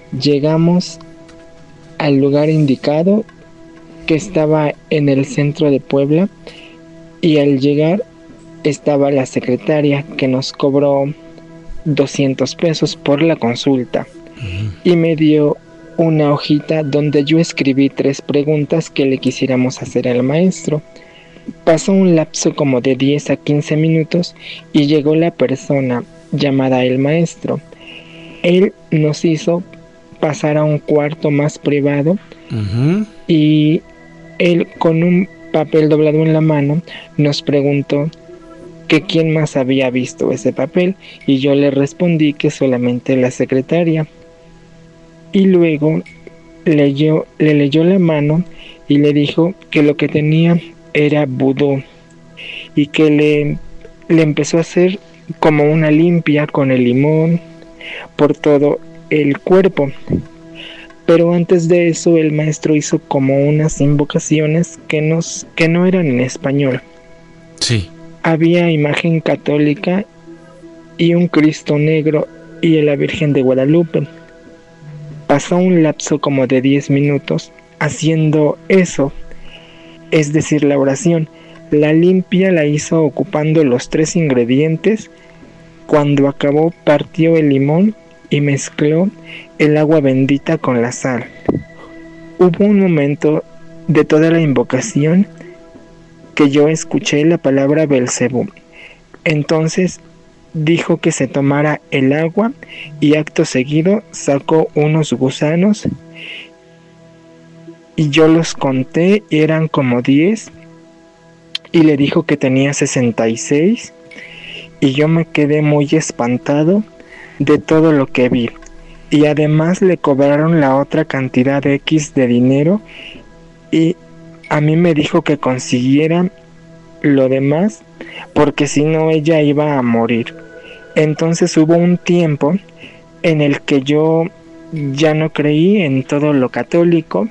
Llegamos al lugar indicado, que estaba en el centro de Puebla, y al llegar estaba la secretaria, que nos cobró 200 pesos por la consulta, y me dio una hojita donde yo escribí 3 preguntas que le quisiéramos hacer al maestro. Pasó un lapso como de 10 a 15 minutos y llegó la persona llamada el maestro. Él nos hizo pasar a un cuarto más privado, y él, con un papel doblado en la mano, nos preguntó que quién más había visto ese papel, y yo le respondí que solamente la secretaria. Y luego le leyó la mano y le dijo que lo que tenía era vudú, y que le empezó a hacer como una limpia con el limón por todo el cuerpo. Pero antes de eso el maestro hizo como unas invocaciones que no eran en español. Sí. Había imagen católica y un Cristo negro y la Virgen de Guadalupe. Pasó un lapso como de 10 minutos haciendo eso, es decir, la oración. La limpia la hizo ocupando los 3 ingredientes. Cuando acabó, partió el limón y mezcló el agua bendita con la sal. Hubo un momento de toda la invocación que yo escuché la palabra Belcebú. Entonces dijo que se tomara el agua, y acto seguido sacó unos gusanos, y yo los conté y eran como 10, y le dijo que tenía 66, y yo me quedé muy espantado de todo lo que vi, y además le cobraron la otra cantidad X de dinero, y a mí me dijo que consiguiera lo demás, porque si no ella iba a morir. Entonces hubo un tiempo en el que yo ya no creí en todo lo católico.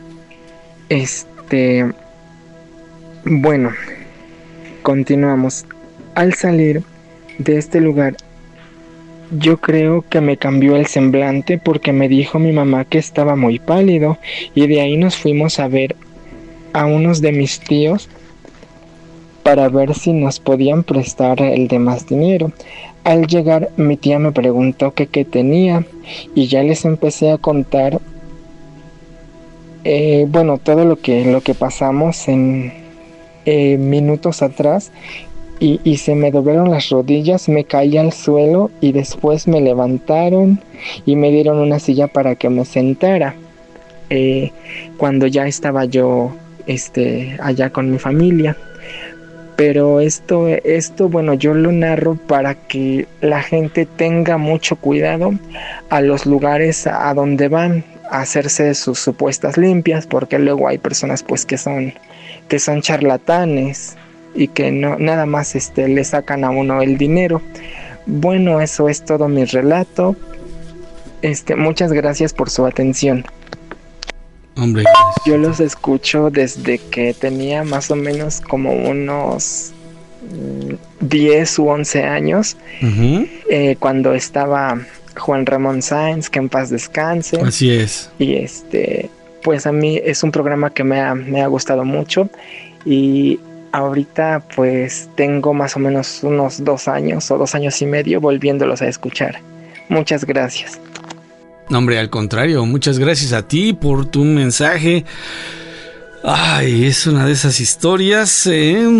Bueno, continuamos. Al salir de este lugar, yo creo que me cambió el semblante, porque me dijo mi mamá que estaba muy pálido, y de ahí nos fuimos a ver a unos de mis tíos para ver si nos podían prestar el demás dinero. Al llegar, mi tía me preguntó que qué tenía, y ya les empecé a contar todo lo que pasamos en minutos atrás, y se me doblaron las rodillas, me caí al suelo, y después me levantaron y me dieron una silla para que me sentara, cuando ya estaba yo allá con mi familia. Pero esto, bueno, yo lo narro para que la gente tenga mucho cuidado a los lugares a donde van a hacerse sus supuestas limpias, porque luego hay personas pues que son charlatanes y que no nada más le sacan a uno el dinero. Bueno, eso es todo mi relato. Muchas gracias por su atención. Hombre, yo los escucho desde que tenía más o menos como unos 10 u 11 años, cuando estaba Juan Ramón Sáenz, que en paz descanse. Así es. Y pues a mí es un programa que me ha gustado mucho, y ahorita pues tengo más o menos unos 2 años o 2 años y medio volviéndolos a escuchar. Muchas gracias. No, hombre, al contrario, muchas gracias a ti por tu mensaje. Ay, es una de esas historias.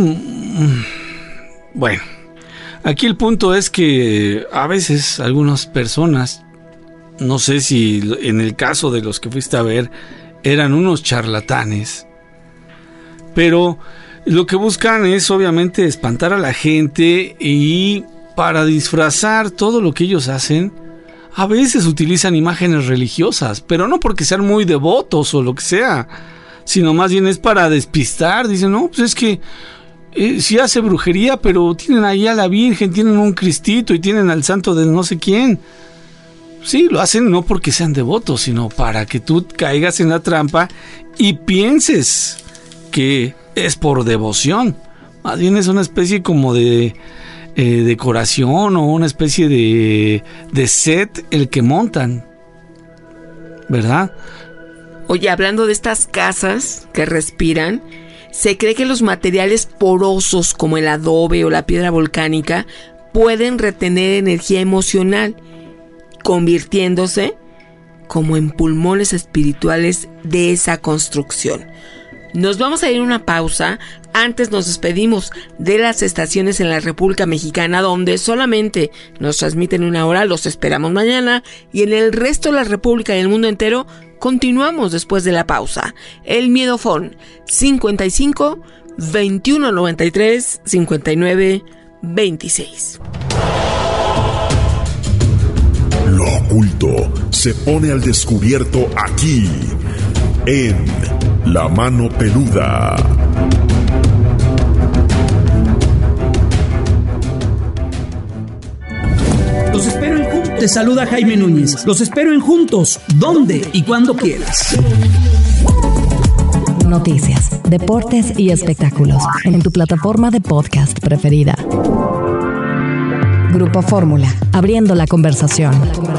Bueno, aquí el punto es que a veces algunas personas, no sé si en el caso de los que fuiste a ver, eran unos charlatanes, pero lo que buscan es obviamente espantar a la gente, y para disfrazar todo lo que ellos hacen, a veces utilizan imágenes religiosas, pero no porque sean muy devotos o lo que sea, sino más bien es para despistar. Dicen, no, pues es que sí hace brujería, pero tienen ahí a la Virgen, tienen un Cristito y tienen al santo de no sé quién. Sí, lo hacen no porque sean devotos, sino para que tú caigas en la trampa y pienses que es por devoción. Más bien es una especie como de decoración, o una especie de set el que montan. ¿verdad? Oye, hablando de estas casas que respiran, se cree que los materiales porosos como el adobe o la piedra volcánica pueden retener energía emocional, convirtiéndose como en pulmones espirituales de esa construcción. Nos vamos a ir a una pausa. Antes nos despedimos de las estaciones en la República Mexicana donde solamente nos transmiten 1 hora, los esperamos mañana, y en el resto de la República y el mundo entero continuamos después de la pausa. El Miedofón 55 21 93 59 26. Lo oculto se pone al descubierto aquí, en La Mano Peluda. Los espero en Juntos. Te saluda Jaime Núñez. Los espero en Juntos, donde y cuando quieras. Noticias, deportes y espectáculos en tu plataforma de podcast preferida. Grupo Fórmula, abriendo la conversación.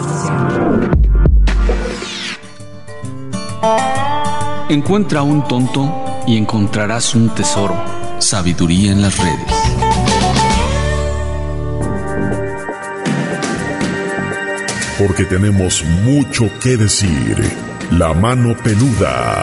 Encuentra a un tonto y encontrarás un tesoro. Sabiduría en las redes. Porque tenemos mucho que decir. La Mano Peluda.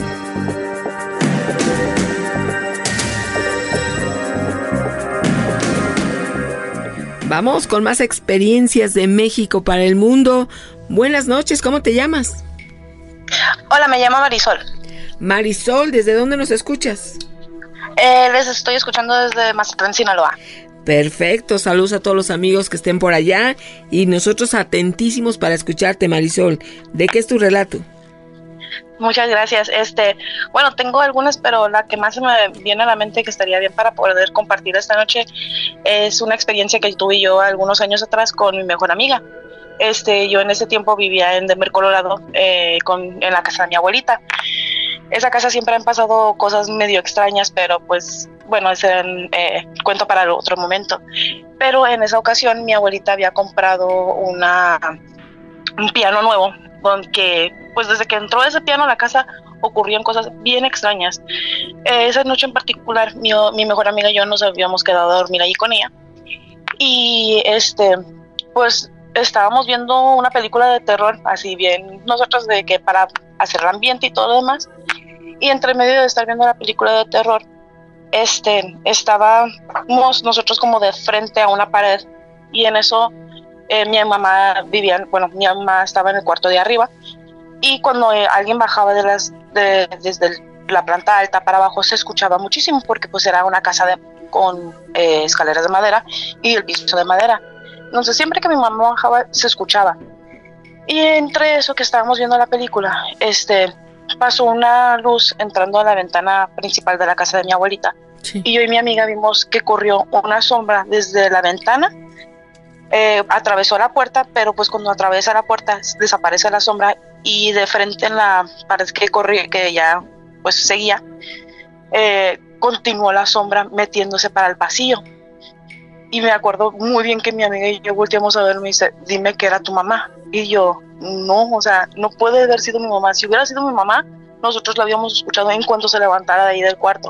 Vamos con más experiencias de México para el mundo. Buenas noches, ¿cómo te llamas? Hola, me llamo Marisol. Marisol, ¿desde dónde nos escuchas? Les estoy escuchando desde Mazatlán, Sinaloa. Perfecto, saludos a todos los amigos que estén por allá y nosotros atentísimos para escucharte, Marisol. ¿De qué es tu relato? Muchas gracias. Bueno, tengo algunas, pero la que más se me viene a la mente que estaría bien para poder compartir esta noche es una experiencia que tuve yo algunos años atrás con mi mejor amiga. Yo en ese tiempo vivía en Denver, Colorado, en la casa de mi abuelita. Esa casa siempre han pasado cosas medio extrañas, pero pues bueno, ese era cuento para otro momento. Pero en esa ocasión mi abuelita había comprado un piano nuevo, donde pues desde que entró ese piano a la casa ocurrían cosas bien extrañas. Esa noche en particular mi mejor amiga y yo nos habíamos quedado a dormir allí con ella y pues estábamos viendo una película de terror, así bien nosotros de que para hacer el ambiente y todo lo demás, y entre medio de estar viendo la película de terror estábamos nosotros como de frente a una pared y en eso mi mamá estaba en el cuarto de arriba y cuando alguien bajaba desde la planta alta para abajo se escuchaba muchísimo porque pues era una casa con escaleras de madera y el piso de madera. Entonces siempre que mi mamá bajaba se escuchaba. Y entre eso que estábamos viendo la película, pasó una luz entrando a la ventana principal de la casa de mi abuelita. Sí. Y yo y mi amiga vimos que corrió una sombra desde la ventana, atravesó la puerta, pero pues cuando atraviesa la puerta desaparece la sombra y de frente en la pared que ya pues seguía, continuó la sombra metiéndose para el pasillo. Y me acuerdo muy bien que mi amiga y yo volteamos a ver y me dice, dime que era tu mamá. Y yo, no, o sea, no puede haber sido mi mamá. Si hubiera sido mi mamá, nosotros la habíamos escuchado en cuanto se levantara de ahí del cuarto.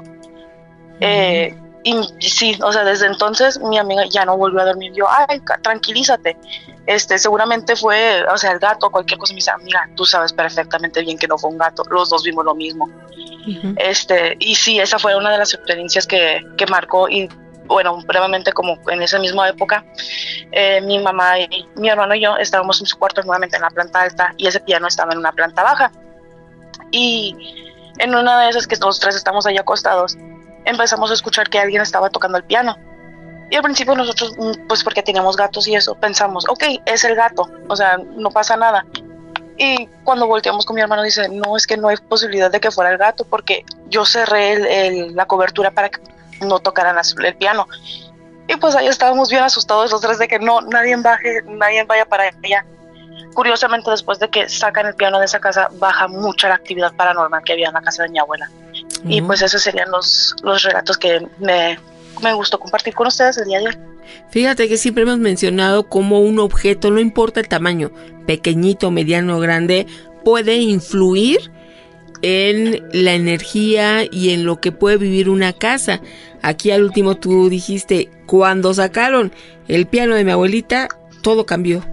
Y sí, o sea, desde entonces mi amiga ya no volvió a dormir. Yo, ay, tranquilízate. Seguramente fue, o sea, el gato, cualquier cosa. Me dice, amiga, tú sabes perfectamente bien que no fue un gato. Los dos vimos lo mismo. Y sí, esa fue una de las experiencias que marcó. Y bueno, brevemente, como en esa misma época, mi mamá y mi hermano y yo estábamos en su cuarto nuevamente en la planta alta y ese piano estaba en una planta baja. Y en una de esas que los tres estamos ahí acostados, empezamos a escuchar que alguien estaba tocando el piano. Y al principio nosotros, pues porque teníamos gatos y eso, pensamos, ok, es el gato, o sea, no pasa nada. Y cuando volteamos con mi hermano dice, no, es que no hay posibilidad de que fuera el gato porque yo cerré la cobertura para que no tocaran el piano. Y pues ahí estábamos bien asustados los tres de que nadie vaya para allá. Curiosamente, después de que sacan el piano de esa casa, baja mucha la actividad paranormal que había en la casa de mi abuela. Y pues esos serían los relatos que me gustó compartir con ustedes el día de hoy. Fíjate que siempre hemos mencionado cómo un objeto, no importa el tamaño, pequeñito, mediano, grande, puede influir en la energía y en lo que puede vivir una casa. Aquí al último tú dijiste, cuando sacaron el piano de mi abuelita, todo cambió.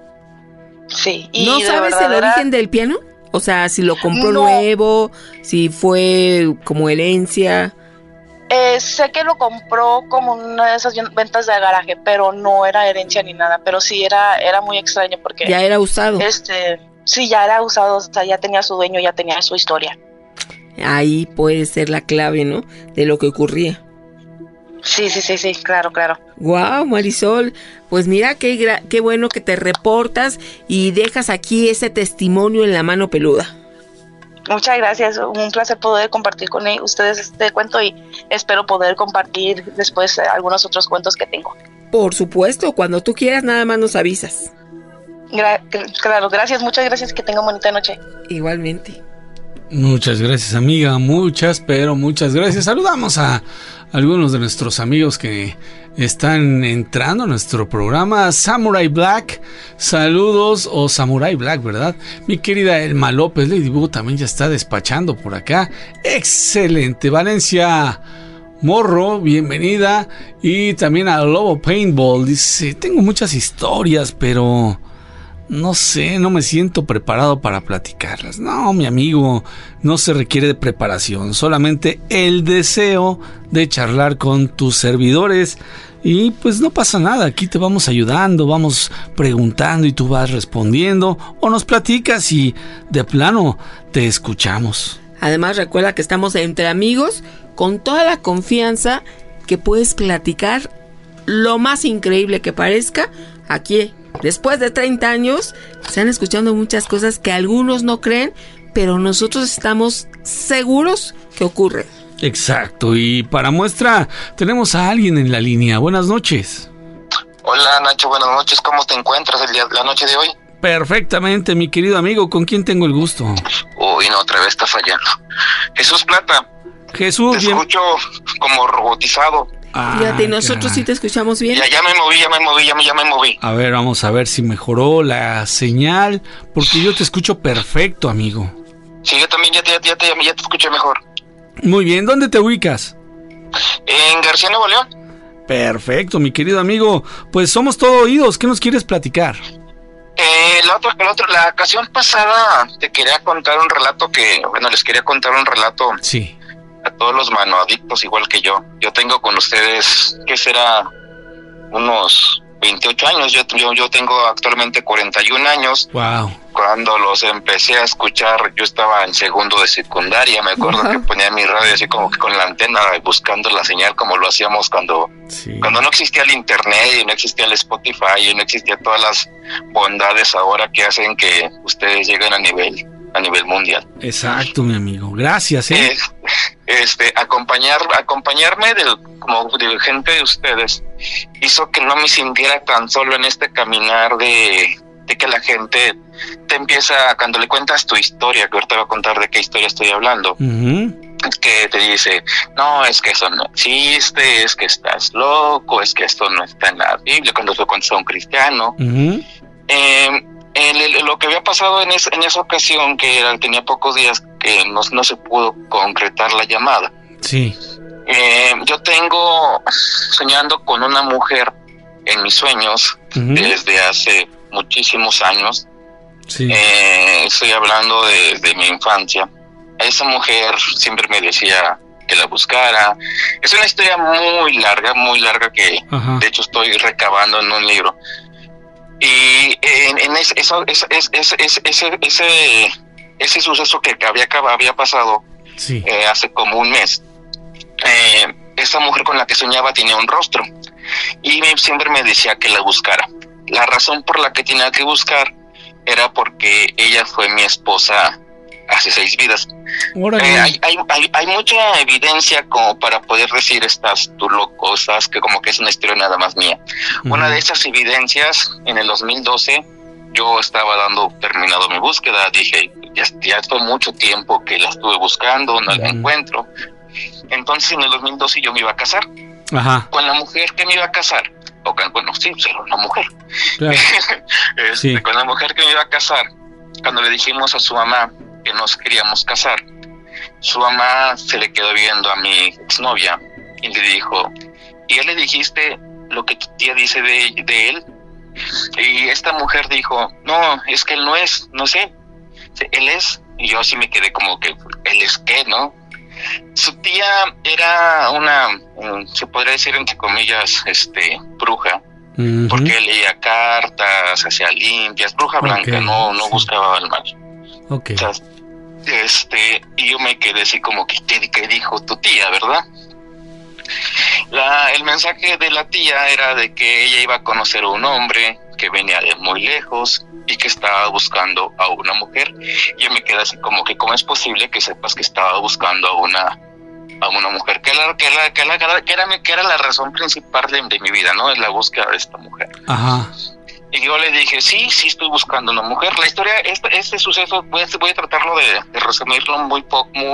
Sí. Y ¿No sabes el origen del piano? O sea, si lo compró nuevo, si fue como herencia. Sé que lo compró como una de esas ventas de garaje, pero no era herencia ni nada. Pero sí era muy extraño porque... Ya era usado. Sí, ya era usado, o sea, ya tenía su dueño, ya tenía su historia. Ahí puede ser la clave, ¿no? De lo que ocurría. Sí, claro. Wow, Marisol, pues mira qué bueno que te reportas y dejas aquí ese testimonio en La Mano Peluda. Muchas gracias, un placer poder compartir con ustedes este cuento y espero poder compartir después algunos otros cuentos que tengo. Por supuesto, cuando tú quieras nada más nos avisas. Claro, gracias, muchas gracias, que tengan bonita noche. Igualmente. Muchas gracias, amiga, muchas gracias. Saludamos a algunos de nuestros amigos que están entrando a nuestro programa. Samurai Black, saludos, o Samurai Black, ¿verdad? Mi querida Elma López, Lady Boo también ya está despachando por acá. Excelente. Valencia Morro, bienvenida. Y también a Lobo Paintball, dice, tengo muchas historias, pero... no sé, no me siento preparado para platicarlas. No, mi amigo, no se requiere de preparación, solamente el deseo de charlar con tus servidores y pues no pasa nada, aquí te vamos ayudando, vamos preguntando y tú vas respondiendo o nos platicas y de plano te escuchamos. Además recuerda que estamos entre amigos con toda la confianza que puedes platicar lo más increíble que parezca aquí. Después de 30 años, se han escuchado muchas cosas que algunos no creen, pero nosotros estamos seguros que ocurren. Exacto, y para muestra tenemos a alguien en la línea. Buenas noches. Hola Nacho, buenas noches. ¿Cómo te encuentras la noche de hoy? Perfectamente, mi querido amigo. ¿Con quién tengo el gusto? Uy, no, otra vez está fallando. Jesús Plata. Jesús, te escucho como robotizado. Fíjate, nosotros sí te escuchamos bien. Ya me moví. A ver, vamos a ver si mejoró la señal, porque yo te escucho perfecto, amigo. Sí, yo también ya te escuché mejor. Muy bien, ¿dónde te ubicas? En García, Nuevo León. Perfecto, mi querido amigo. Pues somos todo oídos, ¿qué nos quieres platicar? La ocasión pasada te quería contar un relato les quería contar un relato. Sí. A todos los manoadictos igual que yo. Yo tengo con ustedes, ¿qué será? Unos 28 años. Yo tengo actualmente 41 años. Wow. Cuando los empecé a escuchar, yo estaba en segundo de secundaria. Me acuerdo que ponía mi radio así como que con la antena buscando la señal, como lo hacíamos cuando no existía el internet y no existía el Spotify y no existía todas las bondades ahora que hacen que ustedes lleguen a nivel mundial. Exacto, mi amigo. Gracias, acompañarme como de gente de ustedes hizo que no me sintiera tan solo en este caminar de que la gente te empieza, cuando le cuentas tu historia, que ahorita voy a contar de qué historia estoy hablando, que te dice, no, es que eso no existe, es que estás loco, es que esto no está en la Biblia, cuando se cuenta a un cristiano. Lo que había pasado en esa ocasión, que tenía pocos días que no se pudo concretar la llamada. Sí. Yo tengo soñando con una mujer en mis sueños desde hace muchísimos años. Sí. Estoy hablando de mi infancia. Esa mujer siempre me decía que la buscara. Es una historia muy larga que de hecho estoy recabando en un libro. Y en ese suceso que había pasado hace como un mes, esa mujer con la que soñaba tenía un rostro y siempre me decía que la buscara. La razón por la que tenía que buscar era porque ella fue mi esposa hace 6 vidas. Hay mucha evidencia como para poder decir estás tú loco, estás que como que es una historia nada más mía. Una de esas evidencias, en el 2012 yo estaba terminado mi búsqueda, dije ya fue mucho tiempo que la estuve buscando, no la encuentro. Entonces en el 2012 yo me iba a casar con la mujer que me iba a casar, era una mujer. Claro. Con la mujer que me iba a casar. cuando le dijimos a su mamá que nos queríamos casar, su mamá se le quedó viendo a mi exnovia y le dijo, ¿y ya le dijiste lo que tu tía dice de él? Y esta mujer dijo, no, es que él no es, no sé, él es. Y yo así me quedé como que, ¿él es qué, no? Su tía era una, se podría decir entre comillas, bruja, porque leía cartas, hacía limpias, bruja blanca, no buscaba el mal. Okay. O sea, y yo me quedé así como que, ¿qué dijo tu tía, verdad? El mensaje de la tía era de que ella iba a conocer a un hombre que venía de muy lejos y que estaba buscando a una mujer. Y yo me quedé así como que, ¿cómo es posible que sepas que estaba buscando a una mujer? Que era la razón principal de mi vida, ¿no? Es la búsqueda de esta mujer. Ajá. Y yo le dije, sí estoy buscando una mujer. La historia, este suceso, voy a tratarlo de resumirlo muy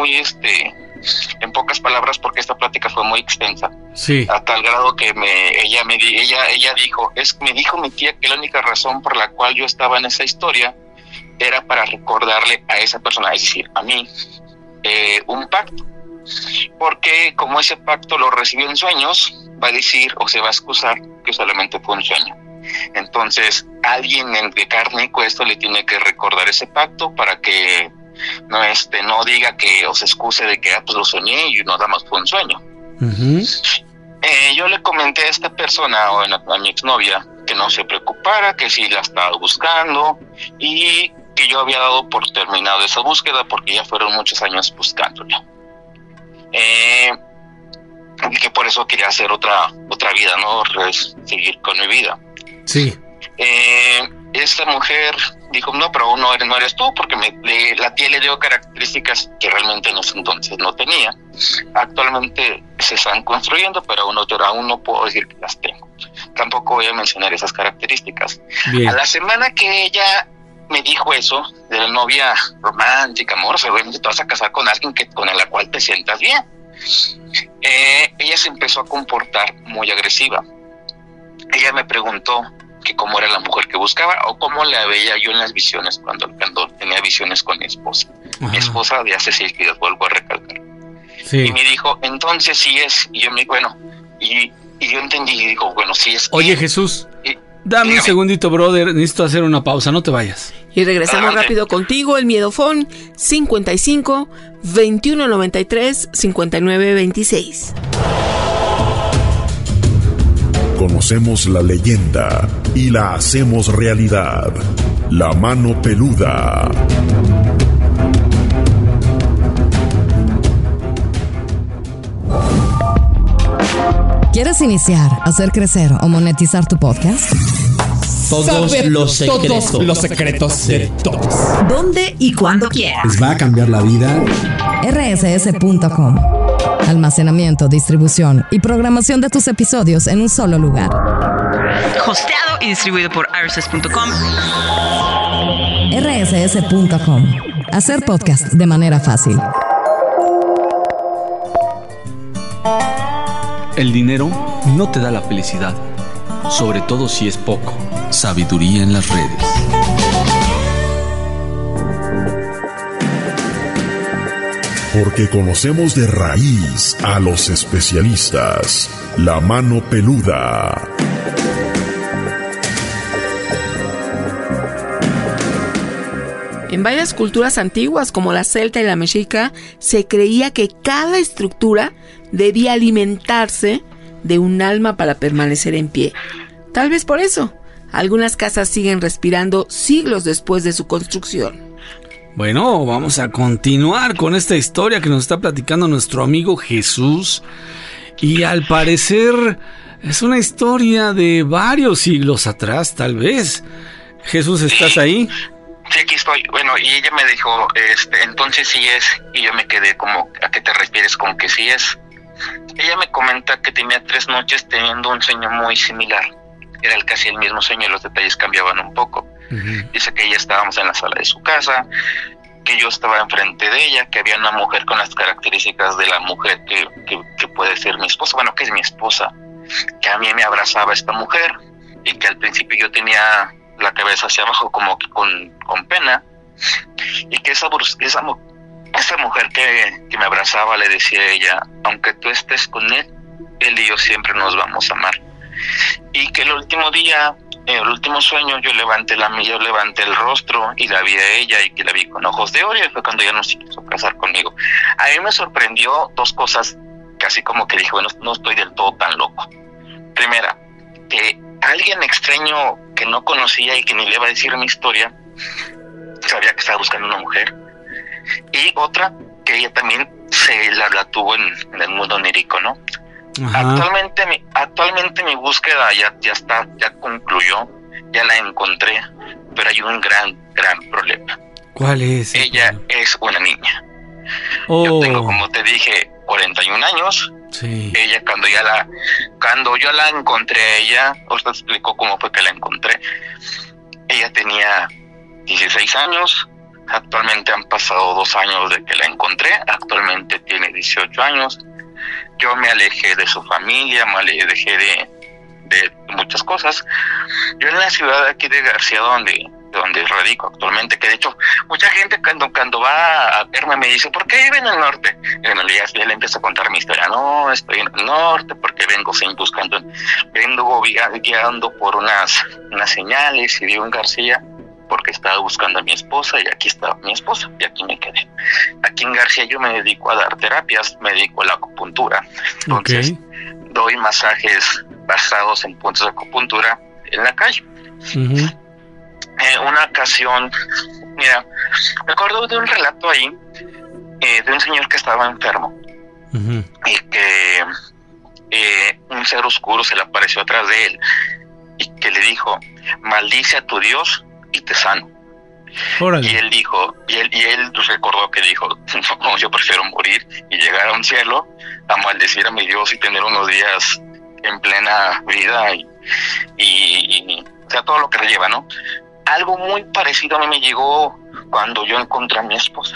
en pocas palabras, porque esta plática fue muy extensa. Sí. A tal grado que ella dijo, me dijo mi tía que la única razón por la cual yo estaba en esa historia era para recordarle a esa persona, es decir, a mí, un pacto. Porque como ese pacto lo recibió en sueños, va a decir o se va a excusar que solamente fue un sueño. Entonces, alguien de carne y hueso le tiene que recordar ese pacto para que no diga que o se excuse de que pues lo soñé y nada más fue un sueño. Yo le comenté a esta persona, a mi exnovia, que no se preocupara, que sí la estaba buscando y que yo había dado por terminado esa búsqueda porque ya fueron muchos años buscándola. Y que por eso quería hacer otra vida, ¿no? Seguir con mi vida. Sí. Esta mujer dijo, no, pero no eres tú, porque la tía le dio características que realmente en ese entonces no tenía. Actualmente se están construyendo, pero aún no puedo decir que las tengo. Tampoco voy a mencionar esas características. Bien. A la semana que ella me dijo eso, de la novia romántica, amorosa, obviamente te vas a casar con alguien con la cual te sientas bien. Ella se empezó a comportar muy agresiva. Ella me preguntó que cómo era la mujer que buscaba o cómo la veía yo en las visiones cuando tenía visiones con mi esposa. Mi esposa de hace 6 días, vuelvo a recalcar. Sí. Y me dijo, entonces sí es. Y yo yo entendí y dijo, bueno, sí es. Oye, Jesús, dame un segundito, brother, necesito hacer una pausa, no te vayas. Y regresamos rápido contigo, el Miedofón 55 21 93 59 26. Conocemos la leyenda y la hacemos realidad. La mano peluda. ¿Quieres iniciar, hacer crecer o monetizar tu podcast? Todos los secretos de todos. ¿Dónde y cuándo quieras? Les va a cambiar la vida. rss.com. Almacenamiento, distribución y programación de tus episodios en un solo lugar. Hosteado y distribuido por rss.com. rss.com. Hacer podcast de manera fácil. El dinero no te da la felicidad, sobre todo si es poco. Sabiduría en las redes. Porque conocemos de raíz a los especialistas. La mano peluda. En varias culturas antiguas, como la celta y la mexica, se creía que cada estructura debía alimentarse de un alma para permanecer en pie. Tal vez por eso, algunas casas siguen respirando siglos después de su construcción. Bueno, vamos a continuar con esta historia que nos está platicando nuestro amigo Jesús. Y al parecer es una historia de varios siglos atrás, tal vez. Jesús, ¿estás ahí? Sí, aquí estoy. Bueno, y ella me dijo, entonces sí es. Y yo me quedé como, ¿a qué te refieres con que sí es? Ella me comenta que tenía 3 noches teniendo un sueño muy similar. Era casi el mismo sueño, los detalles cambiaban un poco. Dice que ella estábamos en la sala de su casa, que yo estaba enfrente de ella, que había una mujer con las características de la mujer que puede ser mi esposa, bueno, que es mi esposa, que a mí me abrazaba esta mujer y que al principio yo tenía la cabeza hacia abajo como que con pena, y que esa mujer que me abrazaba le decía a ella, aunque tú estés con él y yo siempre nos vamos a amar. Y que el último día, el último sueño, yo levanté el rostro y la vi a ella, y que la vi con ojos de oro, y fue cuando ella no se quiso casar conmigo. A mí me sorprendió dos cosas, casi como que dije, bueno, no estoy del todo tan loco. Primera, que alguien extraño que no conocía y que ni le iba a decir mi historia, sabía que estaba buscando una mujer. Y otra, que ella también la tuvo en el mundo onírico, ¿no? Actualmente mi búsqueda ya concluyó, ya la encontré, pero hay un gran problema. ¿Cuál es? Ella es una niña. Yo tengo, como te dije, 41 años. Sí. Ella, cuando yo la encontré a ella, os te explico cómo fue que la encontré. Ella tenía 16 años. Actualmente han pasado 2 años de que la encontré. Actualmente tiene 18 años. Yo me alejé de su familia, me alejé de muchas cosas. Yo en la ciudad de aquí de García, donde radico actualmente, que de hecho mucha gente cuando va a verme me dice, ¿por qué vive en el norte? Y en realidad ya le empiezo a contar mi historia. No, estoy en el norte porque vengo guiando por unas señales, y vivo en García porque estaba buscando a mi esposa, y aquí estaba mi esposa, y aquí me quedé. Aquí en García yo me dedico a dar terapias, me dedico a la acupuntura. Entonces, doy masajes basados en puntos de acupuntura en la calle. Una ocasión, mira, me acuerdo de un relato ahí, de un señor que estaba enfermo, y que un ser oscuro se le apareció atrás de él, y que le dijo, maldice a tu Dios y te sano. Órale. Y él dijo, y él recordó que dijo, no, yo prefiero morir y llegar a un cielo a maldecir a mi Dios y tener unos días en plena vida y o sea, todo lo que le lleva, ¿no? Algo muy parecido a mí me llegó cuando yo encontré a mi esposa.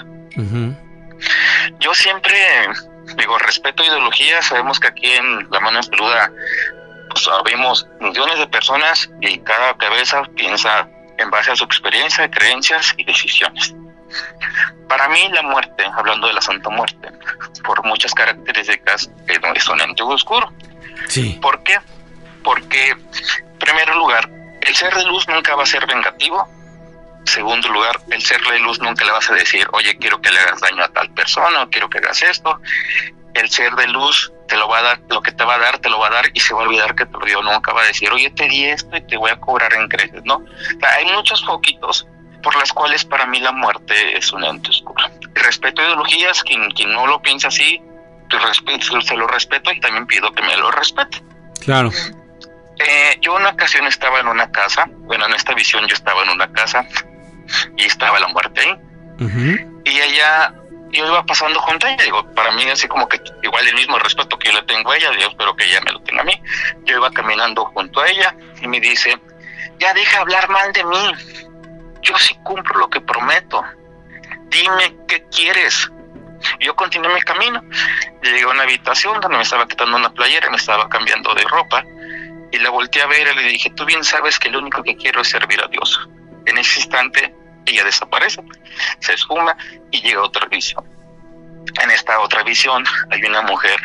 Yo siempre digo, respeto ideologías. Sabemos que aquí en La Mano Peluda pues vemos millones de personas, y cada cabeza piensa en base a su experiencia, creencias y decisiones. Para mí la muerte, hablando de la Santa Muerte, por muchas características, es un ente oscuro. Sí. ¿Por qué? Porque, en primer lugar, el ser de luz nunca va a ser vengativo. Segundo lugar, el ser de luz nunca le vas a decir, oye, quiero que le hagas daño a tal persona, o quiero que hagas esto. El ser de luz te lo va a dar, lo que te va a dar, te lo va a dar, y se va a olvidar que te lo dio. Nunca va a decir, oye, te di esto y te voy a cobrar en creces, ¿no? O sea, hay muchos foquitos por las cuales para mí la muerte es un ente oscuro. Y respeto ideologías, quien no lo piensa así, se lo respeto, y también pido que me lo respete. Claro. Yo una ocasión estaba en una casa, bueno, en esta visión yo estaba en una casa, y estaba la muerte ahí. Y yo iba pasando junto a ella, digo, para mí así como que igual el mismo respeto que yo le tengo a ella, yo espero que ella me lo tenga a mí. Yo iba caminando junto a ella y me dice, ya deja hablar mal de mí, yo sí cumplo lo que prometo, dime qué quieres. Y yo continué mi camino, llegué a una habitación donde me estaba quitando una playera y me estaba cambiando de ropa, y la volteé a ver y le dije, tú bien sabes que lo único que quiero es servir a Dios. En ese instante ella desaparece, se esfuma, y llega otra visión. En esta otra visión hay una mujer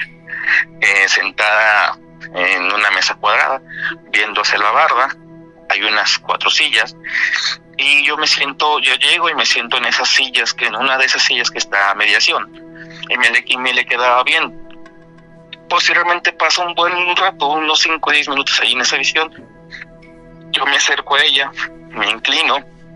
sentada en una mesa cuadrada, viendo hacia la barda. Hay unas 4 sillas, y yo llego y me siento en esas sillas, en una de esas sillas que está a mediación, y me le quedaba bien. Posteriormente pasa un buen rato, unos 5 o 10 minutos ahí en esa visión. Yo me acerco a ella, me inclino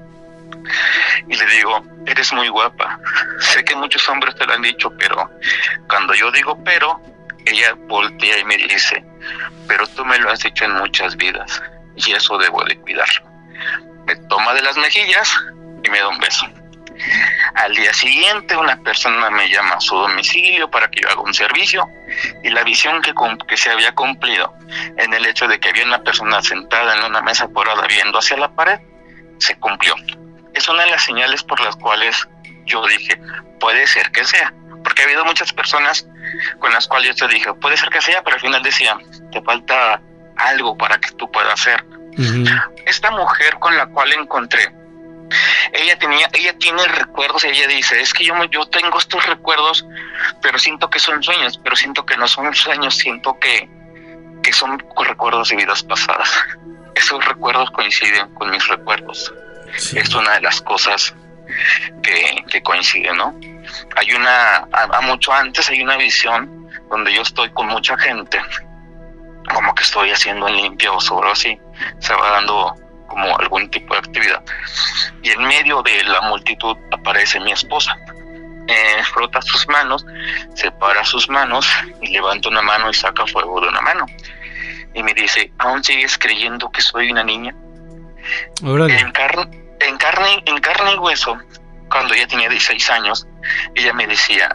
y le digo, eres muy guapa. Sé que muchos hombres te lo han dicho, pero cuando yo digo pero, ella voltea y me dice, pero tú me lo has dicho en muchas vidas, y eso debo de cuidarlo. Me toma de las mejillas y me da un beso. Al día siguiente una persona me llama a su domicilio para que yo haga un servicio, y la visión que se había cumplido en el hecho de que había una persona sentada en una mesa cuadrada viendo hacia la pared, se cumplió. Es una de las señales por las cuales yo dije, puede ser que sea, porque ha habido muchas personas con las cuales yo te dije, puede ser que sea, pero al final decía, te falta algo para que tú puedas hacer. Esta mujer con la cual encontré Ella tiene recuerdos, ella dice, es que yo tengo estos recuerdos, pero siento que son sueños, pero siento que no son sueños, siento que son recuerdos de vidas pasadas. Esos recuerdos coinciden con mis recuerdos. Sí. Es una de las cosas que coinciden, ¿no? Mucho antes hay una visión donde yo estoy con mucha gente, como que estoy haciendo un limpio o algo así, se va dando como algún tipo de actividad, y en medio de la multitud aparece mi esposa. Frota sus manos, separa sus manos y levanta una mano y saca fuego de una mano y me dice, ¿aún sigues creyendo que soy una niña? En carne y hueso. Cuando ella tenía 16 años, ella me decía,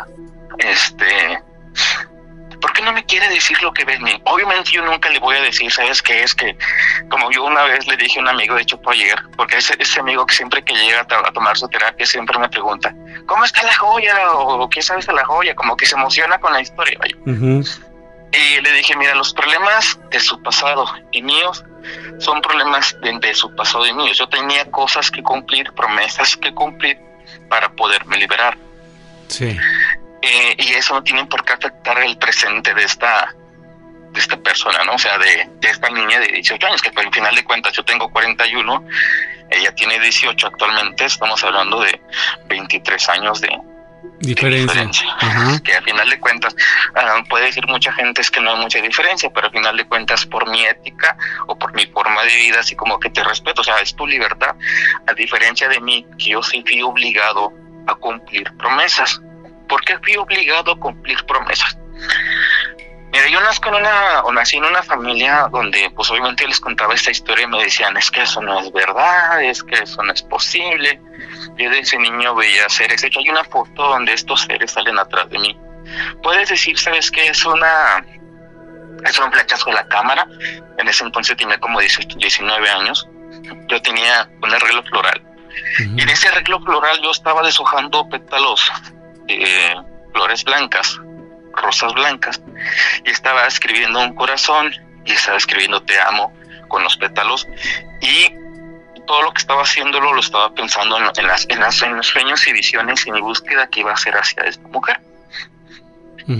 ¿por qué no me quiere decir lo que ves en mí? Obviamente yo nunca le voy a decir, ¿sabes qué? Es que, como yo una vez le dije a un amigo, de hecho, ayer, porque ese amigo que siempre que llega a tomar su terapia, siempre me pregunta, ¿cómo está la joya? O ¿qué sabes de la joya? Como que se emociona con la historia, vaya. Uh-huh. Y le dije, mira, los problemas de su pasado y míos son problemas de su pasado y míos. Yo tenía cosas que cumplir, promesas que cumplir para poderme liberar. Sí. Y eso no tiene por qué afectar el presente de esta persona, ¿no? O sea, de esta niña de 18 años, que al final de cuentas yo tengo 41, ella tiene 18 actualmente, estamos hablando de 23 años de diferencia. Uh-huh. Que al final de cuentas puede decir mucha gente es que no hay mucha diferencia, pero al final de cuentas por mi ética o por mi forma de vida, así como que te respeto, o sea, es tu libertad, a diferencia de mí, que yo sí fui obligado a cumplir promesas. ¿Por qué fui obligado a cumplir promesas? Mira, yo nací en una familia donde pues obviamente les contaba esta historia y me decían, es que eso no es verdad, es que eso no es posible. Yo de ese niño veía seres, de hecho hay una foto donde estos seres salen atrás de mí. Puedes decir, ¿sabes qué? Es un flechazo de la cámara. En ese entonces tenía como 19 años. Yo tenía un arreglo floral. Uh-huh. Y en ese arreglo floral yo estaba deshojando pétalos de flores blancas, rosas blancas, y estaba escribiendo un corazón y estaba escribiendo te amo con los pétalos, y todo lo que estaba haciéndolo lo estaba pensando en los sueños y visiones y mi búsqueda que iba a hacer hacia esta mujer. Uh-huh.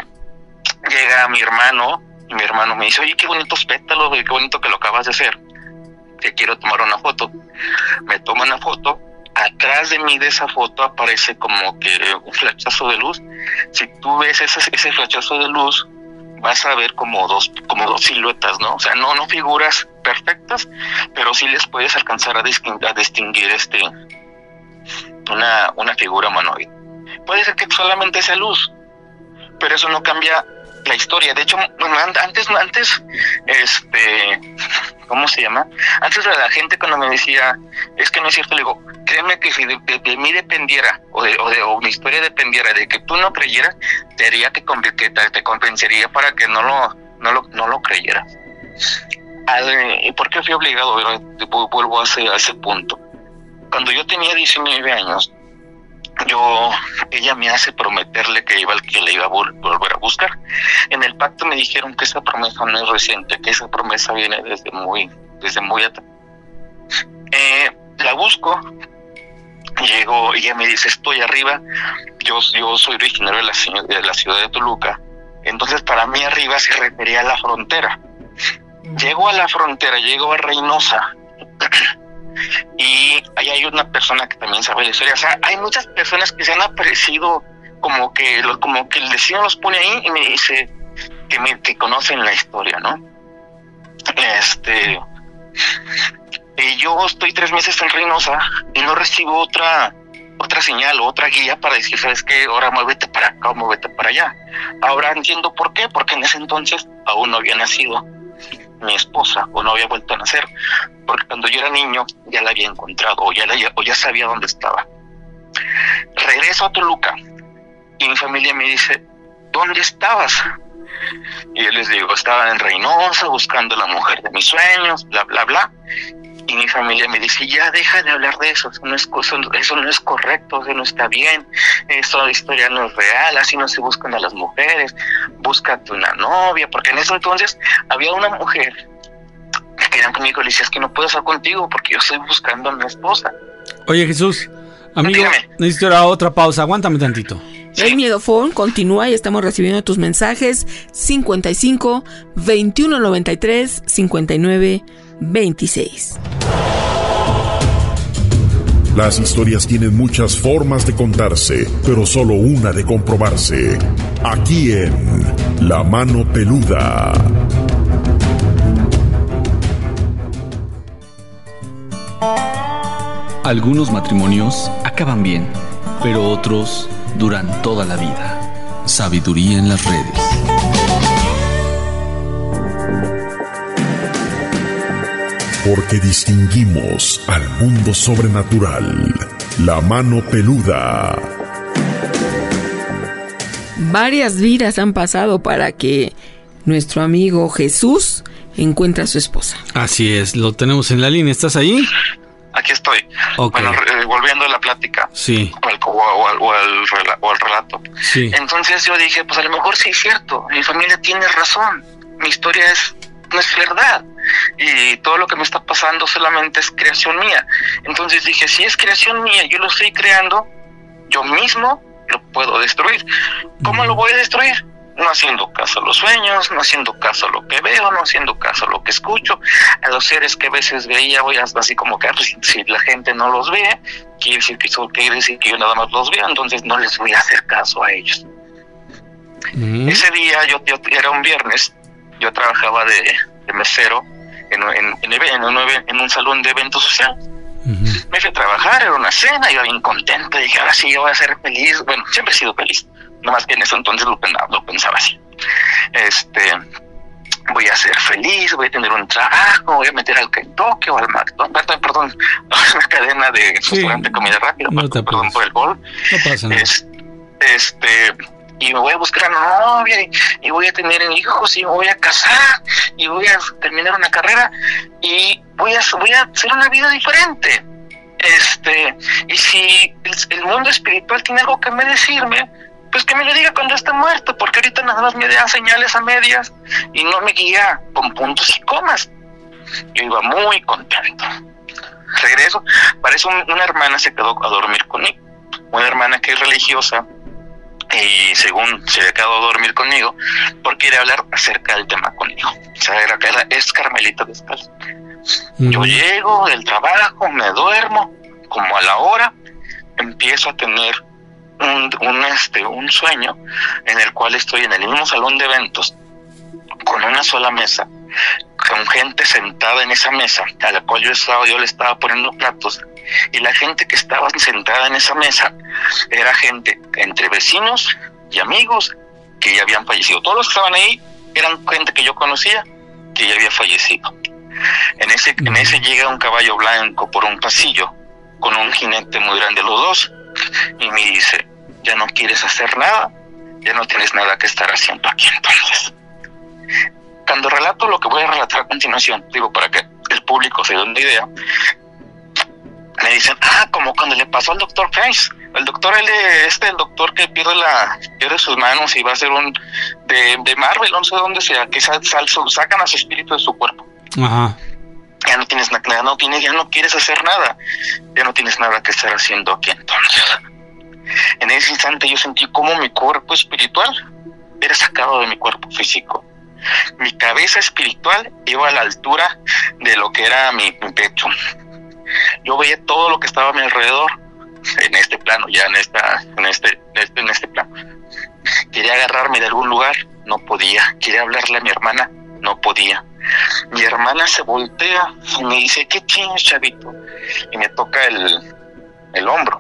Llega mi hermano y mi hermano me dice, oye, qué bonitos pétalos, qué bonito que lo acabas de hacer, te quiero tomar una foto. Me toma una foto. Atrás de mí de esa foto aparece como que un flechazo de luz. Si tú ves ese flechazo de luz, vas a ver como dos siluetas, ¿no? O sea, no figuras perfectas, pero sí les puedes alcanzar a distinguir una figura humanoide. Puede ser que solamente sea luz, pero eso no cambia la historia. De hecho, antes, ¿cómo se llama? Antes de la gente cuando me decía, es que no es cierto, le digo, créeme que si de mí dependiera, o mi historia dependiera de que tú no creyeras, te haría que te convencería para que no lo creyeras. ¿Y por qué fui obligado? Vuelvo a ese punto. Cuando yo tenía 19 años, ella me hace prometerle que le iba a volver a buscar. En el pacto me dijeron que esa promesa no es reciente, que esa promesa viene desde muy atrás. La busco, llego, ella me dice, estoy arriba, yo soy originario de la ciudad de Toluca, entonces para mí arriba se refería a la frontera. Llego a la frontera, llego a Reynosa, y ahí hay una persona que también sabe la historia. O sea, hay muchas personas que se han aparecido como que el destino los pone ahí y me dice que conocen la historia, ¿no? Y yo estoy 3 meses en Reynosa y no recibo otra señal o otra guía para decir, ¿sabes qué? Ahora muévete para acá o muévete para allá. Ahora entiendo por qué, porque en ese entonces aún no había nacido mi esposa o no había vuelto a nacer, porque cuando yo era niño ya la había encontrado o ya sabía dónde estaba. Regreso a Toluca y mi familia me dice, ¿dónde estabas? Y yo les digo, estaba en Reynosa buscando la mujer de mis sueños, bla bla bla. Y mi familia me dice, ya deja de hablar de eso, eso no es correcto, eso no está bien, esa historia no es real, así no se buscan a las mujeres, búscate una novia, porque en ese entonces había una mujer que querían conmigo, le decía, es que no puedo estar contigo porque yo estoy buscando a mi esposa. Oye, Jesús, amigo, necesito ahora otra pausa. Aguántame tantito. El Miedofón continúa y estamos recibiendo tus mensajes 55 21 93 59 26. Las historias tienen muchas formas de contarse, pero solo una de comprobarse. Aquí en La Mano Peluda. Algunos matrimonios acaban bien, pero otros duran toda la vida. Sabiduría en las redes. Porque distinguimos al mundo sobrenatural. La Mano Peluda. Varias vidas han pasado para que nuestro amigo Jesús encuentre a su esposa. Así es, lo tenemos en la línea. ¿Estás ahí? Aquí estoy. Okay. Bueno, volviendo a la plática. Sí. O al relato. Sí. Entonces yo dije, pues a lo mejor sí es cierto. Mi familia tiene razón. Mi historia no es verdad. Y todo lo que me está pasando solamente es creación mía. Entonces dije, si es creación mía, yo lo estoy creando, yo mismo lo puedo destruir. ¿Cómo lo voy a destruir? No haciendo caso a los sueños, no haciendo caso a lo que veo, no haciendo caso a lo que escucho, a los seres que a veces veía, voy así como que pues, si la gente no los ve, quiere decir que yo nada más los veo, entonces no les voy a hacer caso a ellos. Ese día, yo era un viernes, yo trabajaba de mesero en un salón de eventos sociales. Me fui a trabajar, era una cena, yo bien contento, dije, ahora sí yo voy a ser feliz. Bueno, siempre he sido feliz, nomás que en eso entonces lo pensaba así. Voy a ser feliz, voy a tener un trabajo, voy a meter al Kentucky o al McDonald's, perdón, a una cadena de restaurante de comida rápida, perdón por el gol. No pasa nada. Y me voy a buscar una novia y voy a tener hijos y me voy a casar y voy a terminar una carrera y voy a hacer una vida diferente. Y si el mundo espiritual tiene algo que me decirme, pues que me lo diga cuando esté muerto, porque ahorita nada más me da señales a medias y no me guía con puntos y comas. Yo iba muy contento. Regreso, parece una hermana se quedó a dormir conmigo, una hermana que es religiosa, y según se había quedado a dormir conmigo porque quería hablar acerca del tema conmigo. O sea, es Carmelita Descalzo. Yo llego del trabajo, me duermo, como a la hora empiezo a tener un sueño en el cual estoy en el mismo salón de eventos con una sola mesa, con gente sentada en esa mesa a la cual yo le estaba poniendo platos, y la gente que estaba sentada en esa mesa era gente entre vecinos y amigos que ya habían fallecido. Todos los que estaban ahí eran gente que yo conocía que ya había fallecido. En ese llega un caballo blanco por un pasillo con un jinete muy grande, los dos, y me dice, ya no quieres hacer nada, ya no tienes nada que estar haciendo aquí. Entonces, cuando relato lo que voy a relatar a continuación, digo para que el público se dé una idea, me dicen, como cuando le pasó al doctor Price. El doctor, el doctor que pierde sus manos y va a ser de Marvel, no sé dónde sea, que sacan a su espíritu de su cuerpo. Ajá. Ya no tienes nada, ya no quieres hacer nada, ya no tienes nada que estar haciendo aquí. Entonces, en ese instante yo sentí como mi cuerpo espiritual era sacado de mi cuerpo físico. Mi cabeza espiritual iba a la altura de lo que era mi pecho. Yo veía todo lo que estaba a mi alrededor en este plano, ya en este plano. Quería agarrarme de algún lugar, no podía. Quería hablarle a mi hermana, no podía. Mi hermana se voltea y me dice, ¿qué tienes, chavito? Y me toca el hombro.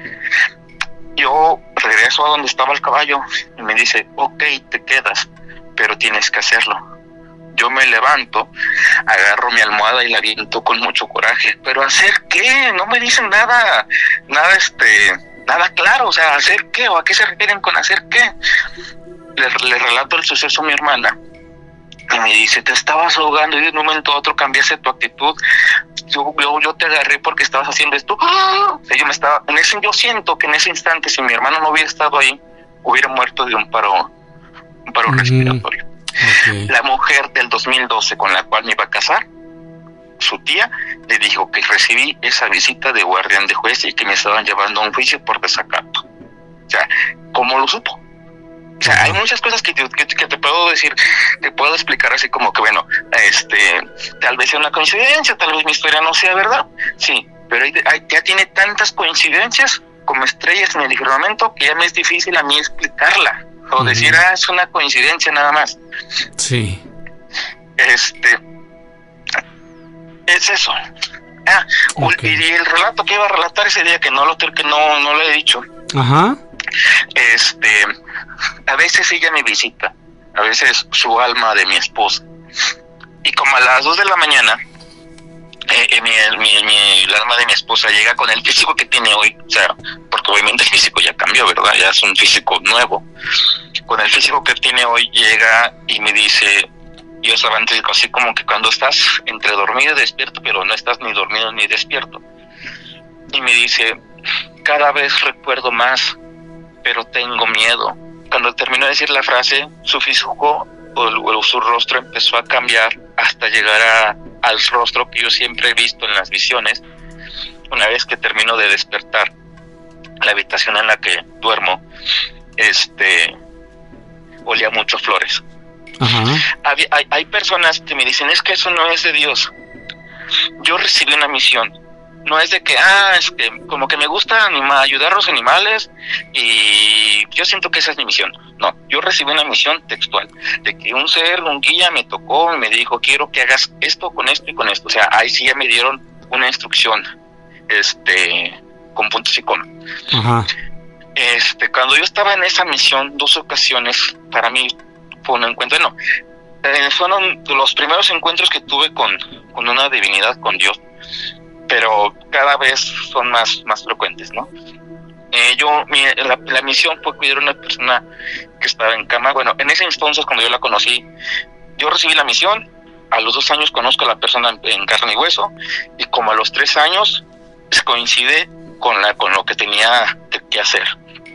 Yo regreso a donde estaba el caballo y me dice, ok, te quedas, pero tienes que hacerlo. Yo me levanto, agarro mi almohada y la aviento con mucho coraje. ¿Pero hacer qué? No me dicen nada claro. O sea, ¿hacer qué? ¿O a qué se refieren con hacer qué? Le relato el suceso a mi hermana. Y me dice, te estabas ahogando y de un momento a otro cambiaste tu actitud. Yo te agarré porque estabas haciendo esto. O sea, yo siento que en ese instante, si mi hermano no hubiera estado ahí, hubiera muerto de un paro respiratorio. Okay. La mujer del 2012 con la cual me iba a casar su tía le dijo que recibí esa visita de guardián de juez y que me estaban llevando a un juicio por desacato. O sea, ¿cómo lo supo? O sea, hay muchas cosas que te puedo decir, te puedo explicar así como que, bueno, tal vez sea una coincidencia, tal vez mi historia no sea verdad, sí, pero ya tiene tantas coincidencias como estrellas en el firmamento que ya me es difícil a mí explicarla, o decir, es una coincidencia nada más. Sí. Es eso. Y el relato que iba a relatar ese día que no lo he dicho. Ajá. A veces ella me visita, a veces su alma de mi esposa, y como a las 2 de la mañana el alma de mi esposa llega con el físico que tiene hoy, o sea, porque obviamente el físico ya cambió, ¿verdad? Ya es un físico nuevo. Con el físico que tiene hoy llega y me dice, yo estaba antes así como que cuando estás entre dormido y despierto, pero no estás ni dormido ni despierto, y me dice, cada vez recuerdo más, pero tengo miedo. Cuando terminó de decir la frase, su físico o su rostro empezó a cambiar hasta llegar al rostro que yo siempre he visto en las visiones. Una vez que termino de despertar, la habitación en la que duermo, olía mucho a flores. Ajá. Hay personas que me dicen, es que eso no es de Dios. Yo recibí una misión. No es de que, como que me gusta ayudar a los animales y yo siento que esa es mi misión. No, yo recibí una misión textual de que un guía me tocó y me dijo, quiero que hagas esto con esto y con esto. O sea, ahí sí ya me dieron una instrucción, con puntos y comas. Ajá. Cuando yo estaba en esa misión, 2 ocasiones, para mí fue un encuentro, fueron los primeros encuentros que tuve con una divinidad, con Dios, pero cada vez son más frecuentes, ¿no? La misión fue cuidar a una persona que estaba en cama. Bueno, en ese entonces, cuando yo la conocí, yo recibí la misión. A los 2 años conozco a la persona en carne y hueso, y como a los 3 años coincide con lo que tenía que hacer.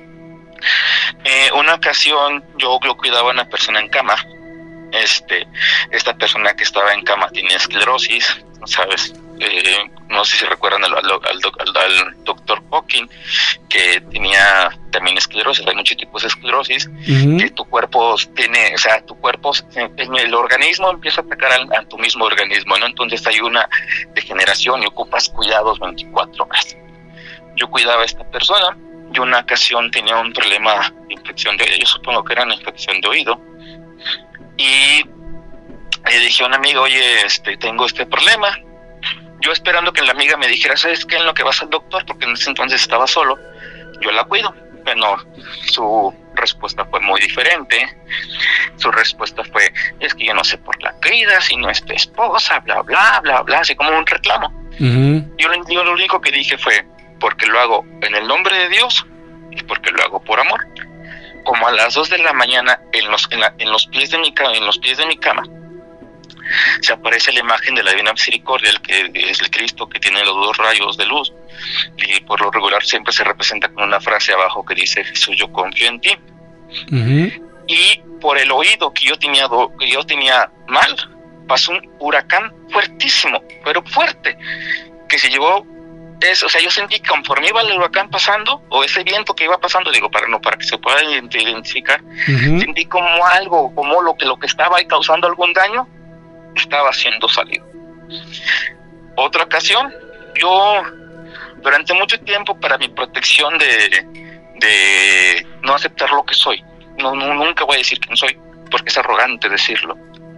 Una ocasión yo cuidaba a una persona en cama. Esta persona que estaba en cama tenía esclerosis, ¿sabes? No sé si recuerdan al doctor Hawking, que tenía también esclerosis. Hay muchos tipos de esclerosis, que tu cuerpo tiene, o sea, el organismo empieza a atacar a tu mismo organismo, ¿no? Entonces hay una degeneración y ocupas cuidados 24 horas. Yo cuidaba a esta persona, y una ocasión tenía un problema de infección de oído, yo supongo que era una infección de oído, y le dije a una amiga, oye, tengo este problema. Yo esperando que la amiga me dijera, ¿sabes qué? En lo que vas al doctor, porque en ese entonces estaba solo, yo la cuido. Bueno, su respuesta fue muy diferente. Su respuesta fue, es que yo no sé por la cuida, si no es tu esposa, bla, bla, bla, bla, así como un reclamo. Yo lo único que dije fue, porque lo hago en el nombre de Dios y porque lo hago por amor. Como a las 2 de la mañana, en los pies de mi cama, se aparece la imagen de la Divina Misericordia, que es el Cristo que tiene los 2 rayos de luz, y por lo regular siempre se representa con una frase abajo que dice, Jesús, yo confío en ti. Y por el oído que yo tenía mal, pasó un huracán fuertísimo, pero fuerte, que se llevó o sea, yo sentí que conforme iba el huracán pasando, o ese viento que iba pasando, para que se pueda identificar, sentí como algo, como lo que estaba ahí causando algún daño, estaba siendo salido. Otra ocasión, yo durante mucho tiempo, para mi protección de no aceptar lo que soy, nunca voy a decir quién soy, porque es arrogante decirlo,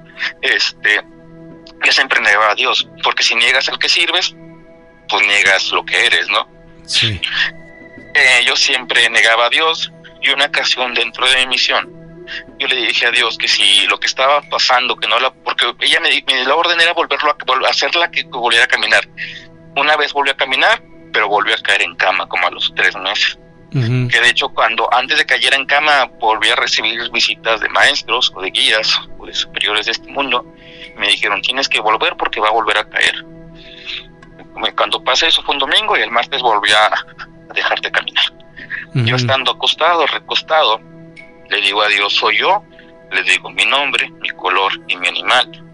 yo siempre negaba a Dios, porque si niegas al que sirves, pues niegas lo que eres, ¿no? Sí. Yo siempre negaba a Dios, y una ocasión dentro de mi misión, yo le dije a Dios que si lo que estaba pasando, porque ella la orden era hacerla que volviera a caminar. Una vez volvió a caminar, pero volvió a caer en cama como a los 3 meses. Que de hecho, antes de cayera en cama, volví a recibir visitas de maestros o de guías o de superiores de este mundo. Me dijeron, tienes que volver porque va a volver a caer. Cuando pasé eso fue un domingo, y el martes volví a dejar de caminar. Yo estando recostado, le digo a Dios, soy yo, le digo mi nombre, mi color y mi animal.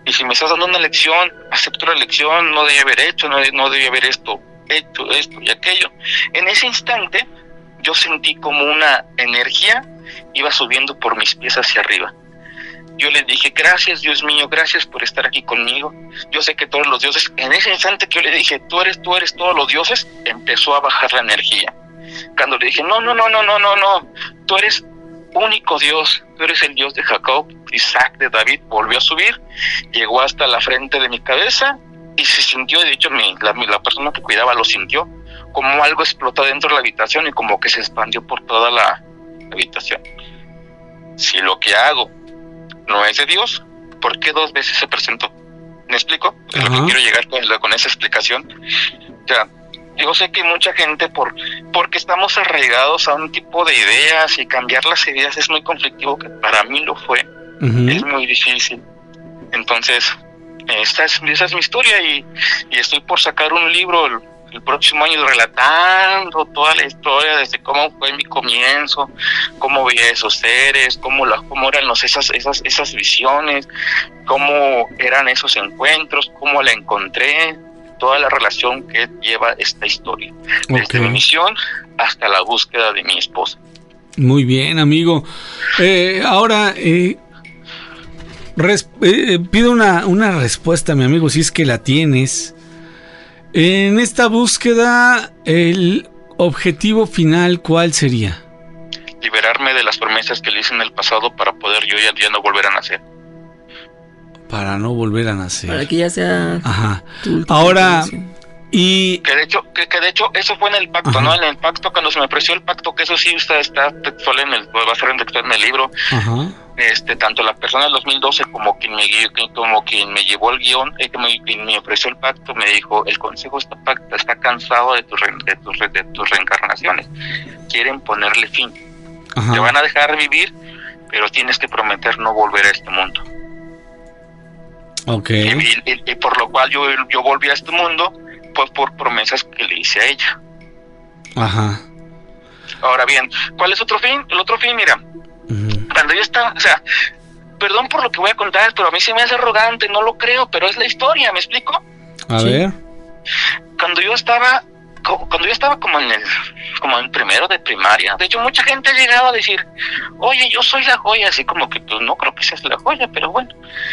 y si me estás dando una lección, acepto la lección, no debía haber hecho, no debía haber hecho esto y aquello. En ese instante yo sentí como una energía iba subiendo por mis pies hacia arriba. Yo le dije, gracias Dios mío, gracias por estar aquí conmigo. Yo sé que todos los dioses, en ese instante que yo le dije, tú eres todos los dioses, empezó a bajar la energía. Cuando le dije, no, tú eres único Dios, tú eres el Dios de Jacob, Isaac, de David, volvió a subir, llegó hasta la frente de mi cabeza y se sintió, de hecho la persona que cuidaba lo sintió, como algo explotó dentro de la habitación y como que se expandió por toda la habitación. Si lo que hago no es de Dios, ¿por qué 2 veces se presentó? ¿Me explico? Es lo que quiero llegar con esa explicación. O sea, yo sé que mucha gente, porque estamos arraigados a un tipo de ideas, y cambiar las ideas es muy conflictivo, que para mí lo fue. Es muy difícil. Entonces, esa es mi historia, y estoy por sacar un libro el próximo año relatando toda la historia, desde cómo fue mi comienzo, cómo veía esos seres, cómo eran esas visiones, cómo eran esos encuentros, cómo la encontré, toda la relación que lleva esta historia, desde mi misión hasta la búsqueda de mi esposa. Muy bien, amigo. Ahora pido una respuesta, mi amigo, si es que la tienes. En esta búsqueda, el objetivo final, ¿cuál sería? Liberarme de las promesas que le hice en el pasado para poder yo ya no volver a nacer. Para no volver a nacer. Para que ya sea... Ajá. Ahora, y... Que de hecho, eso fue en el pacto, ¿no? En el pacto, cuando se me ofreció el pacto, que eso sí está textual va a ser textual en el libro. Tanto la persona del 2012 como quien me llevó el guión, quien me ofreció el pacto, me dijo, el consejo está cansado de tus reencarnaciones, quieren ponerle fin. Te van a dejar vivir, pero tienes que prometer no volver a este mundo. Y por lo cual yo volví a este mundo, pues por promesas que le hice a ella. Ahora bien, ¿cuál es otro fin? El otro fin, mira, cuando yo estaba, o sea, perdón por lo que voy a contar, pero a mí se me hace arrogante, no lo creo, pero es la historia, ¿me explico? A ver. Cuando yo estaba como en primero de primaria, de hecho mucha gente ha llegado a decir, oye, yo soy la joya, así como que pues no creo que seas la joya, pero bueno,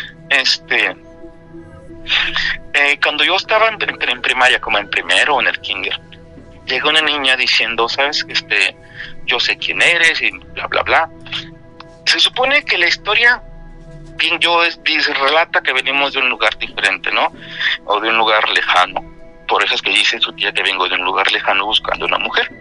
cuando yo estaba en primaria, como en primero o en el kinder, llega una niña diciendo, sabes, yo sé quién eres y bla bla bla. Se supone que la historia dice, relata que venimos de un lugar diferente, ¿no? O de un lugar lejano. Por eso es que dice su tía que vengo de un lugar lejano buscando una mujer.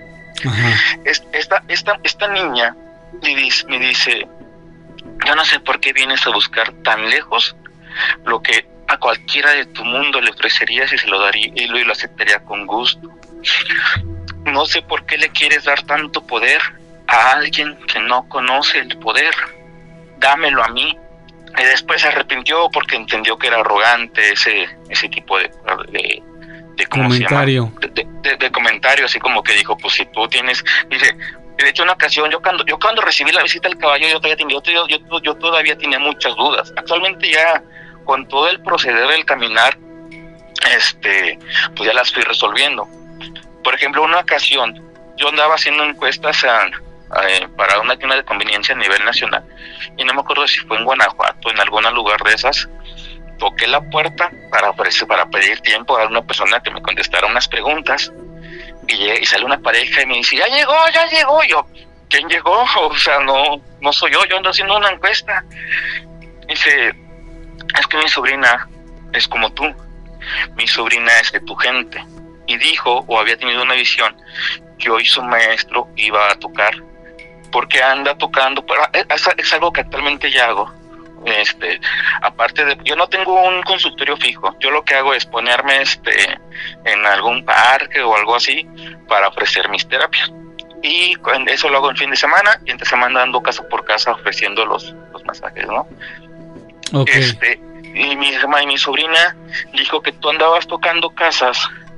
Esta niña me dice, yo no sé por qué vienes a buscar tan lejos lo que a cualquiera de tu mundo le ofrecerías y se lo daría y lo aceptaría con gusto. No sé por qué le quieres dar tanto poder a alguien que no conoce el poder. Dámelo a mí. Y después se arrepintió porque entendió que era arrogante ese tipo de comentario. De comentario, así como que dijo, pues si tú tienes... Dice, de hecho, una ocasión, yo cuando recibí la visita al caballo, yo todavía tenía muchas dudas. Actualmente ya, con todo el proceder del caminar, pues ya las fui resolviendo. Por ejemplo, una ocasión, yo andaba haciendo encuestas para una tienda de conveniencia a nivel nacional, y no me acuerdo si fue en Guanajuato, en algún lugar de esas. Toqué la puerta para pedir tiempo a una persona que me contestara unas preguntas, y sale una pareja y me dice, ya llegó. Yo, ¿quién llegó? O sea, no soy yo ando haciendo una encuesta. Dice, es que mi sobrina es como tú, mi sobrina es de tu gente, y dijo, o había tenido una visión, que hoy su maestro iba a tocar, porque anda tocando, pero es algo que actualmente ya hago. Aparte de, yo no tengo un consultorio fijo, yo lo que hago es ponerme en algún parque o algo así para ofrecer mis terapias, y eso lo hago en fin de semana, y entre semana ando casa por casa ofreciendo los masajes, ¿no? Y mi sobrina dijo que tú andabas tocando casas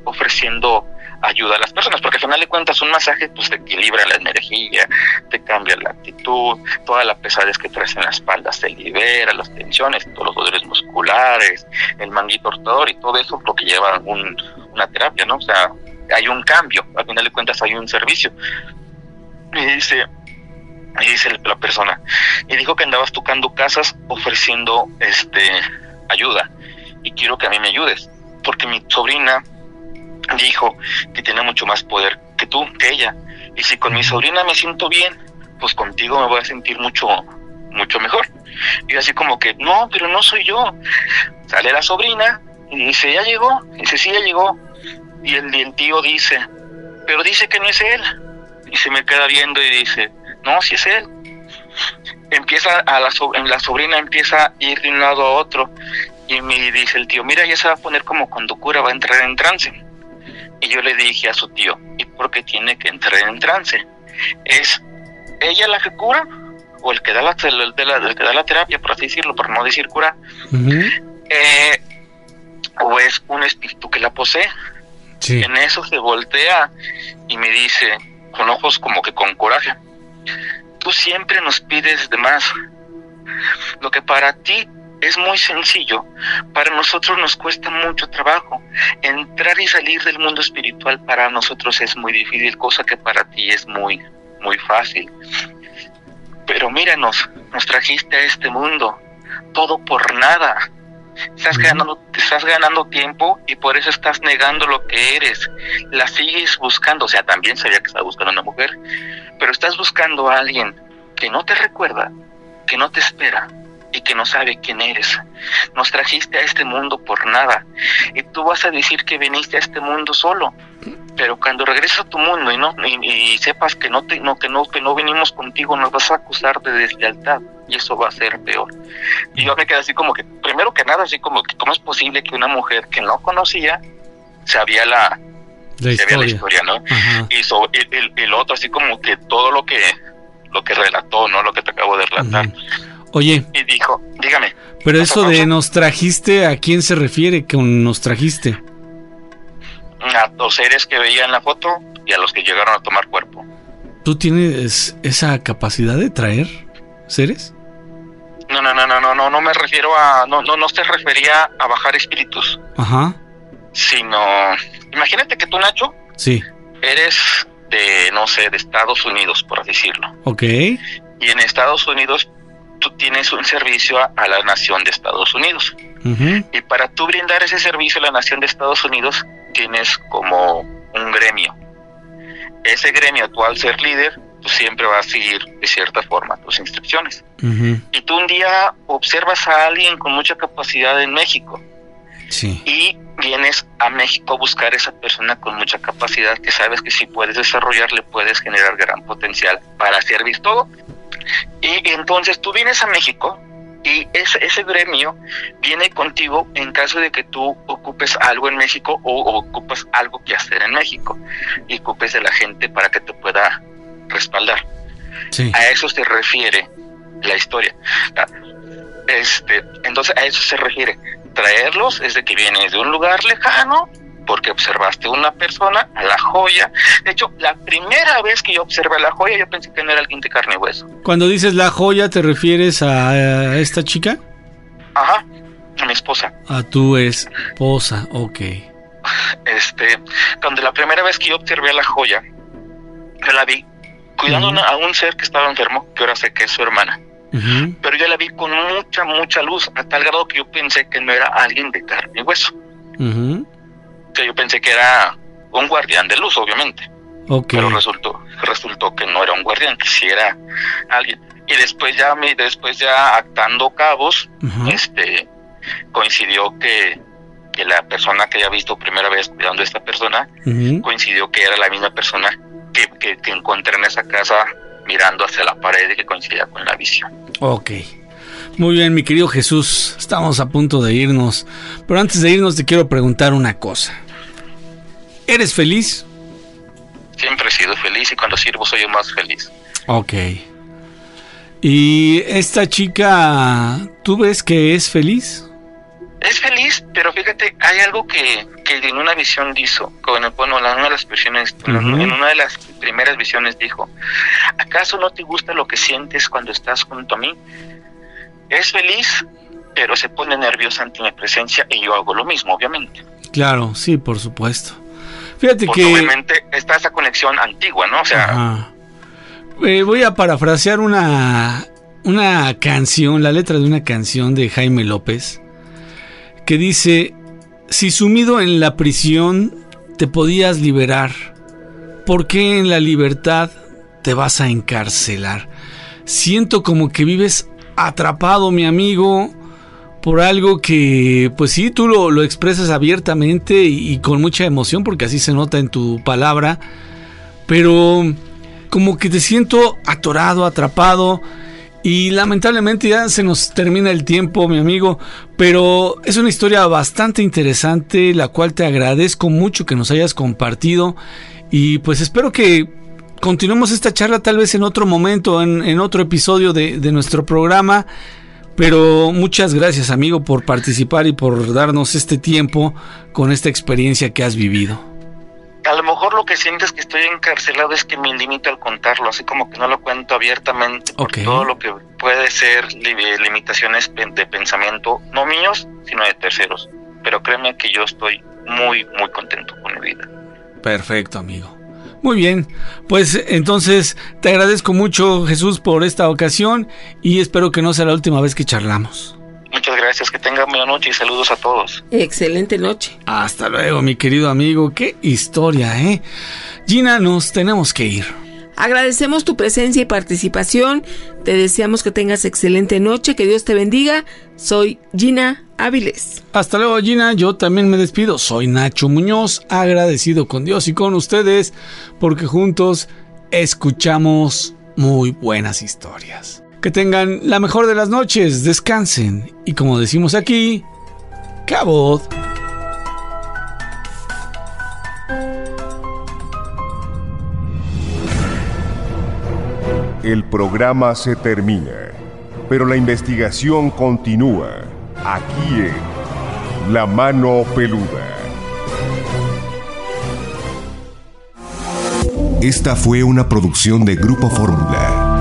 ofreciendo ayuda a las personas, porque al final de cuentas un masaje pues te equilibra la energía, te cambia la actitud, toda la pesadez que traes en la espalda se libera, las tensiones, todos los dolores musculares, el manguito rotador y todo eso es lo que lleva una terapia, ¿no? O sea, hay un cambio, al final de cuentas hay un servicio. Y dice la persona, y dijo que andabas tocando casas ofreciendo ayuda, y quiero que a mí me ayudes, porque mi sobrina dijo que tiene mucho más poder que ella, y si con mi sobrina me siento bien, pues contigo me voy a sentir mucho mejor. Y así como que, no, pero no soy yo. Sale la sobrina y dice, ¿ya llegó? Dice, sí, ya llegó. Y el tío dice, pero dice que no es él. Y se me queda viendo y dice, no, sí es él. La sobrina empieza a ir de un lado a otro, y me dice el tío, mira, ya se va a poner como cuando cura, va a entrar en trance. Y yo le dije a su tío, ¿y por qué tiene que entrar en trance? ¿Es ella la que cura? ¿O el que da la terapia, por así decirlo, por no decir cura? ¿O es un espíritu que la posee? Sí. En eso se voltea y me dice, con ojos como que con coraje, tú siempre nos pides de más. Lo que para ti es muy sencillo, para nosotros nos cuesta mucho trabajo. Entrar y salir del mundo espiritual para nosotros es muy difícil, cosa que para ti es muy, muy fácil. Pero míranos, nos trajiste a este mundo, todo por nada. Te estás ganando tiempo y por eso estás negando lo que eres. La sigues buscando, o sea, también sabía que estaba buscando a una mujer, pero estás buscando a alguien que no te recuerda, que no te espera y que no sabe quién eres. Nos trajiste a este mundo por nada, y tú vas a decir que viniste a este mundo solo, pero cuando regreses a tu mundo y sepas que no vinimos contigo, nos vas a acusar de deslealtad, y eso va a ser peor. Y yo me quedé así como que, primero que nada, así como que cómo es posible que una mujer que no conocía sabía la historia, ¿no? Y el otro así como que todo lo que relató, ¿no? Lo que te acabo de relatar. Oye. Y dijo, dígame. Pero eso de nos trajiste, ¿a quién se refiere con nos trajiste? A los seres que veía en la foto y a los que llegaron a tomar cuerpo. ¿Tú tienes esa capacidad de traer seres? No me refiero a... No se refería a bajar espíritus. Ajá. Sino... Imagínate que tú, Nacho... Sí. Eres de Estados Unidos, por así decirlo. Ok. Y en Estados Unidos tú tienes un servicio a la nación de Estados Unidos. Uh-huh. Y para tú brindar ese servicio a la nación de Estados Unidos, tienes como un gremio. Ese gremio, tú al ser líder, tú siempre vas a seguir de cierta forma tus instrucciones. Uh-huh. Y tú un día observas a alguien con mucha capacidad en México. Sí. Y vienes a México a buscar a esa persona con mucha capacidad, que sabes que si puedes desarrollarle, puedes generar gran potencial para servir todo. Y entonces tú vienes a México y ese gremio viene contigo en caso de que tú ocupes algo en México o ocupas algo que hacer en México y ocupes de la gente para que te pueda respaldar. Sí. A eso se refiere la historia. Entonces a eso se refiere. Traerlos es de que vienes de un lugar lejano porque observaste una persona, a la joya. De hecho, la primera vez que yo observé a la joya, yo pensé que no era alguien de carne y hueso. Cuando dices la joya, ¿te refieres a esta chica? Ajá, a mi esposa. A tu esposa, ok. Cuando la primera vez que yo observé a la joya, yo la vi cuidando a un ser que estaba enfermo, que ahora sé que es su hermana. Uh-huh. Pero yo la vi con mucha luz, a tal grado que yo pensé que no era alguien de carne y hueso. Uh-huh. Que yo pensé que era un guardián de luz, obviamente. Okay. Pero resultó que no era un guardián, que sí era alguien. Y después ya atando cabos, uh-huh, coincidió que la persona que había visto primera vez cuidando a esta persona, uh-huh, coincidió que era la misma persona que encontré en esa casa mirando hacia la pared y que coincidía con la visión. Ok. Muy bien, mi querido Jesús, estamos a punto de irnos, pero antes de irnos te quiero preguntar una cosa. ¿Eres feliz? Siempre he sido feliz y cuando sirvo soy más feliz. Ok. ¿Y esta chica, tú ves que es feliz? Es feliz, pero fíjate, hay algo que en una visión dijo, en una de las versiones, en una de las primeras visiones dijo: ¿acaso no te gusta lo que sientes cuando estás junto a mí? Es feliz, pero se pone nerviosa ante mi presencia, y yo hago lo mismo, obviamente. Claro, sí, por supuesto. Fíjate porque que obviamente está esa conexión antigua, ¿no? O sea, voy a parafrasear una canción, la letra de una canción de Jaime López, que dice: si sumido en la prisión te podías liberar, ¿por qué en la libertad te vas a encarcelar? Siento como que vives atrapado, mi amigo, por algo que, pues sí, tú lo expresas abiertamente y con mucha emoción, porque así se nota en tu palabra, pero como que te siento atorado, atrapado. Y lamentablemente ya se nos termina el tiempo, mi amigo, pero es una historia bastante interesante, la cual te agradezco mucho que nos hayas compartido, y pues espero que continuemos esta charla tal vez en otro momento, en otro episodio de nuestro programa. Pero muchas gracias, amigo, por participar y por darnos este tiempo con esta experiencia que has vivido. A lo mejor lo que sientes que estoy encarcelado es que me limito al contarlo, así como que no lo cuento abiertamente, por todo lo que puede ser limitaciones de pensamiento, no míos, sino de terceros. Pero créeme que yo estoy muy, muy contento con mi vida. Perfecto, amigo. Muy bien, pues entonces te agradezco mucho, Jesús, por esta ocasión, y espero que no sea la última vez que charlamos. Muchas gracias, que tengan buena noche y saludos a todos. Excelente noche. Hasta luego, mi querido amigo. Qué historia, ¿eh? Gina, nos tenemos que ir. Agradecemos tu presencia y participación. Te deseamos que tengas excelente noche. Que Dios te bendiga. Soy Gina Áviles. Hasta luego, Gina. Yo también me despido. Soy Nacho Muñoz, agradecido con Dios y con ustedes, porque juntos escuchamos muy buenas historias. Que tengan la mejor de las noches, descansen y, como decimos aquí, cabot. El programa se termina, pero la investigación continúa aquí en La Mano Peluda. Esta fue una producción de Grupo Fórmula.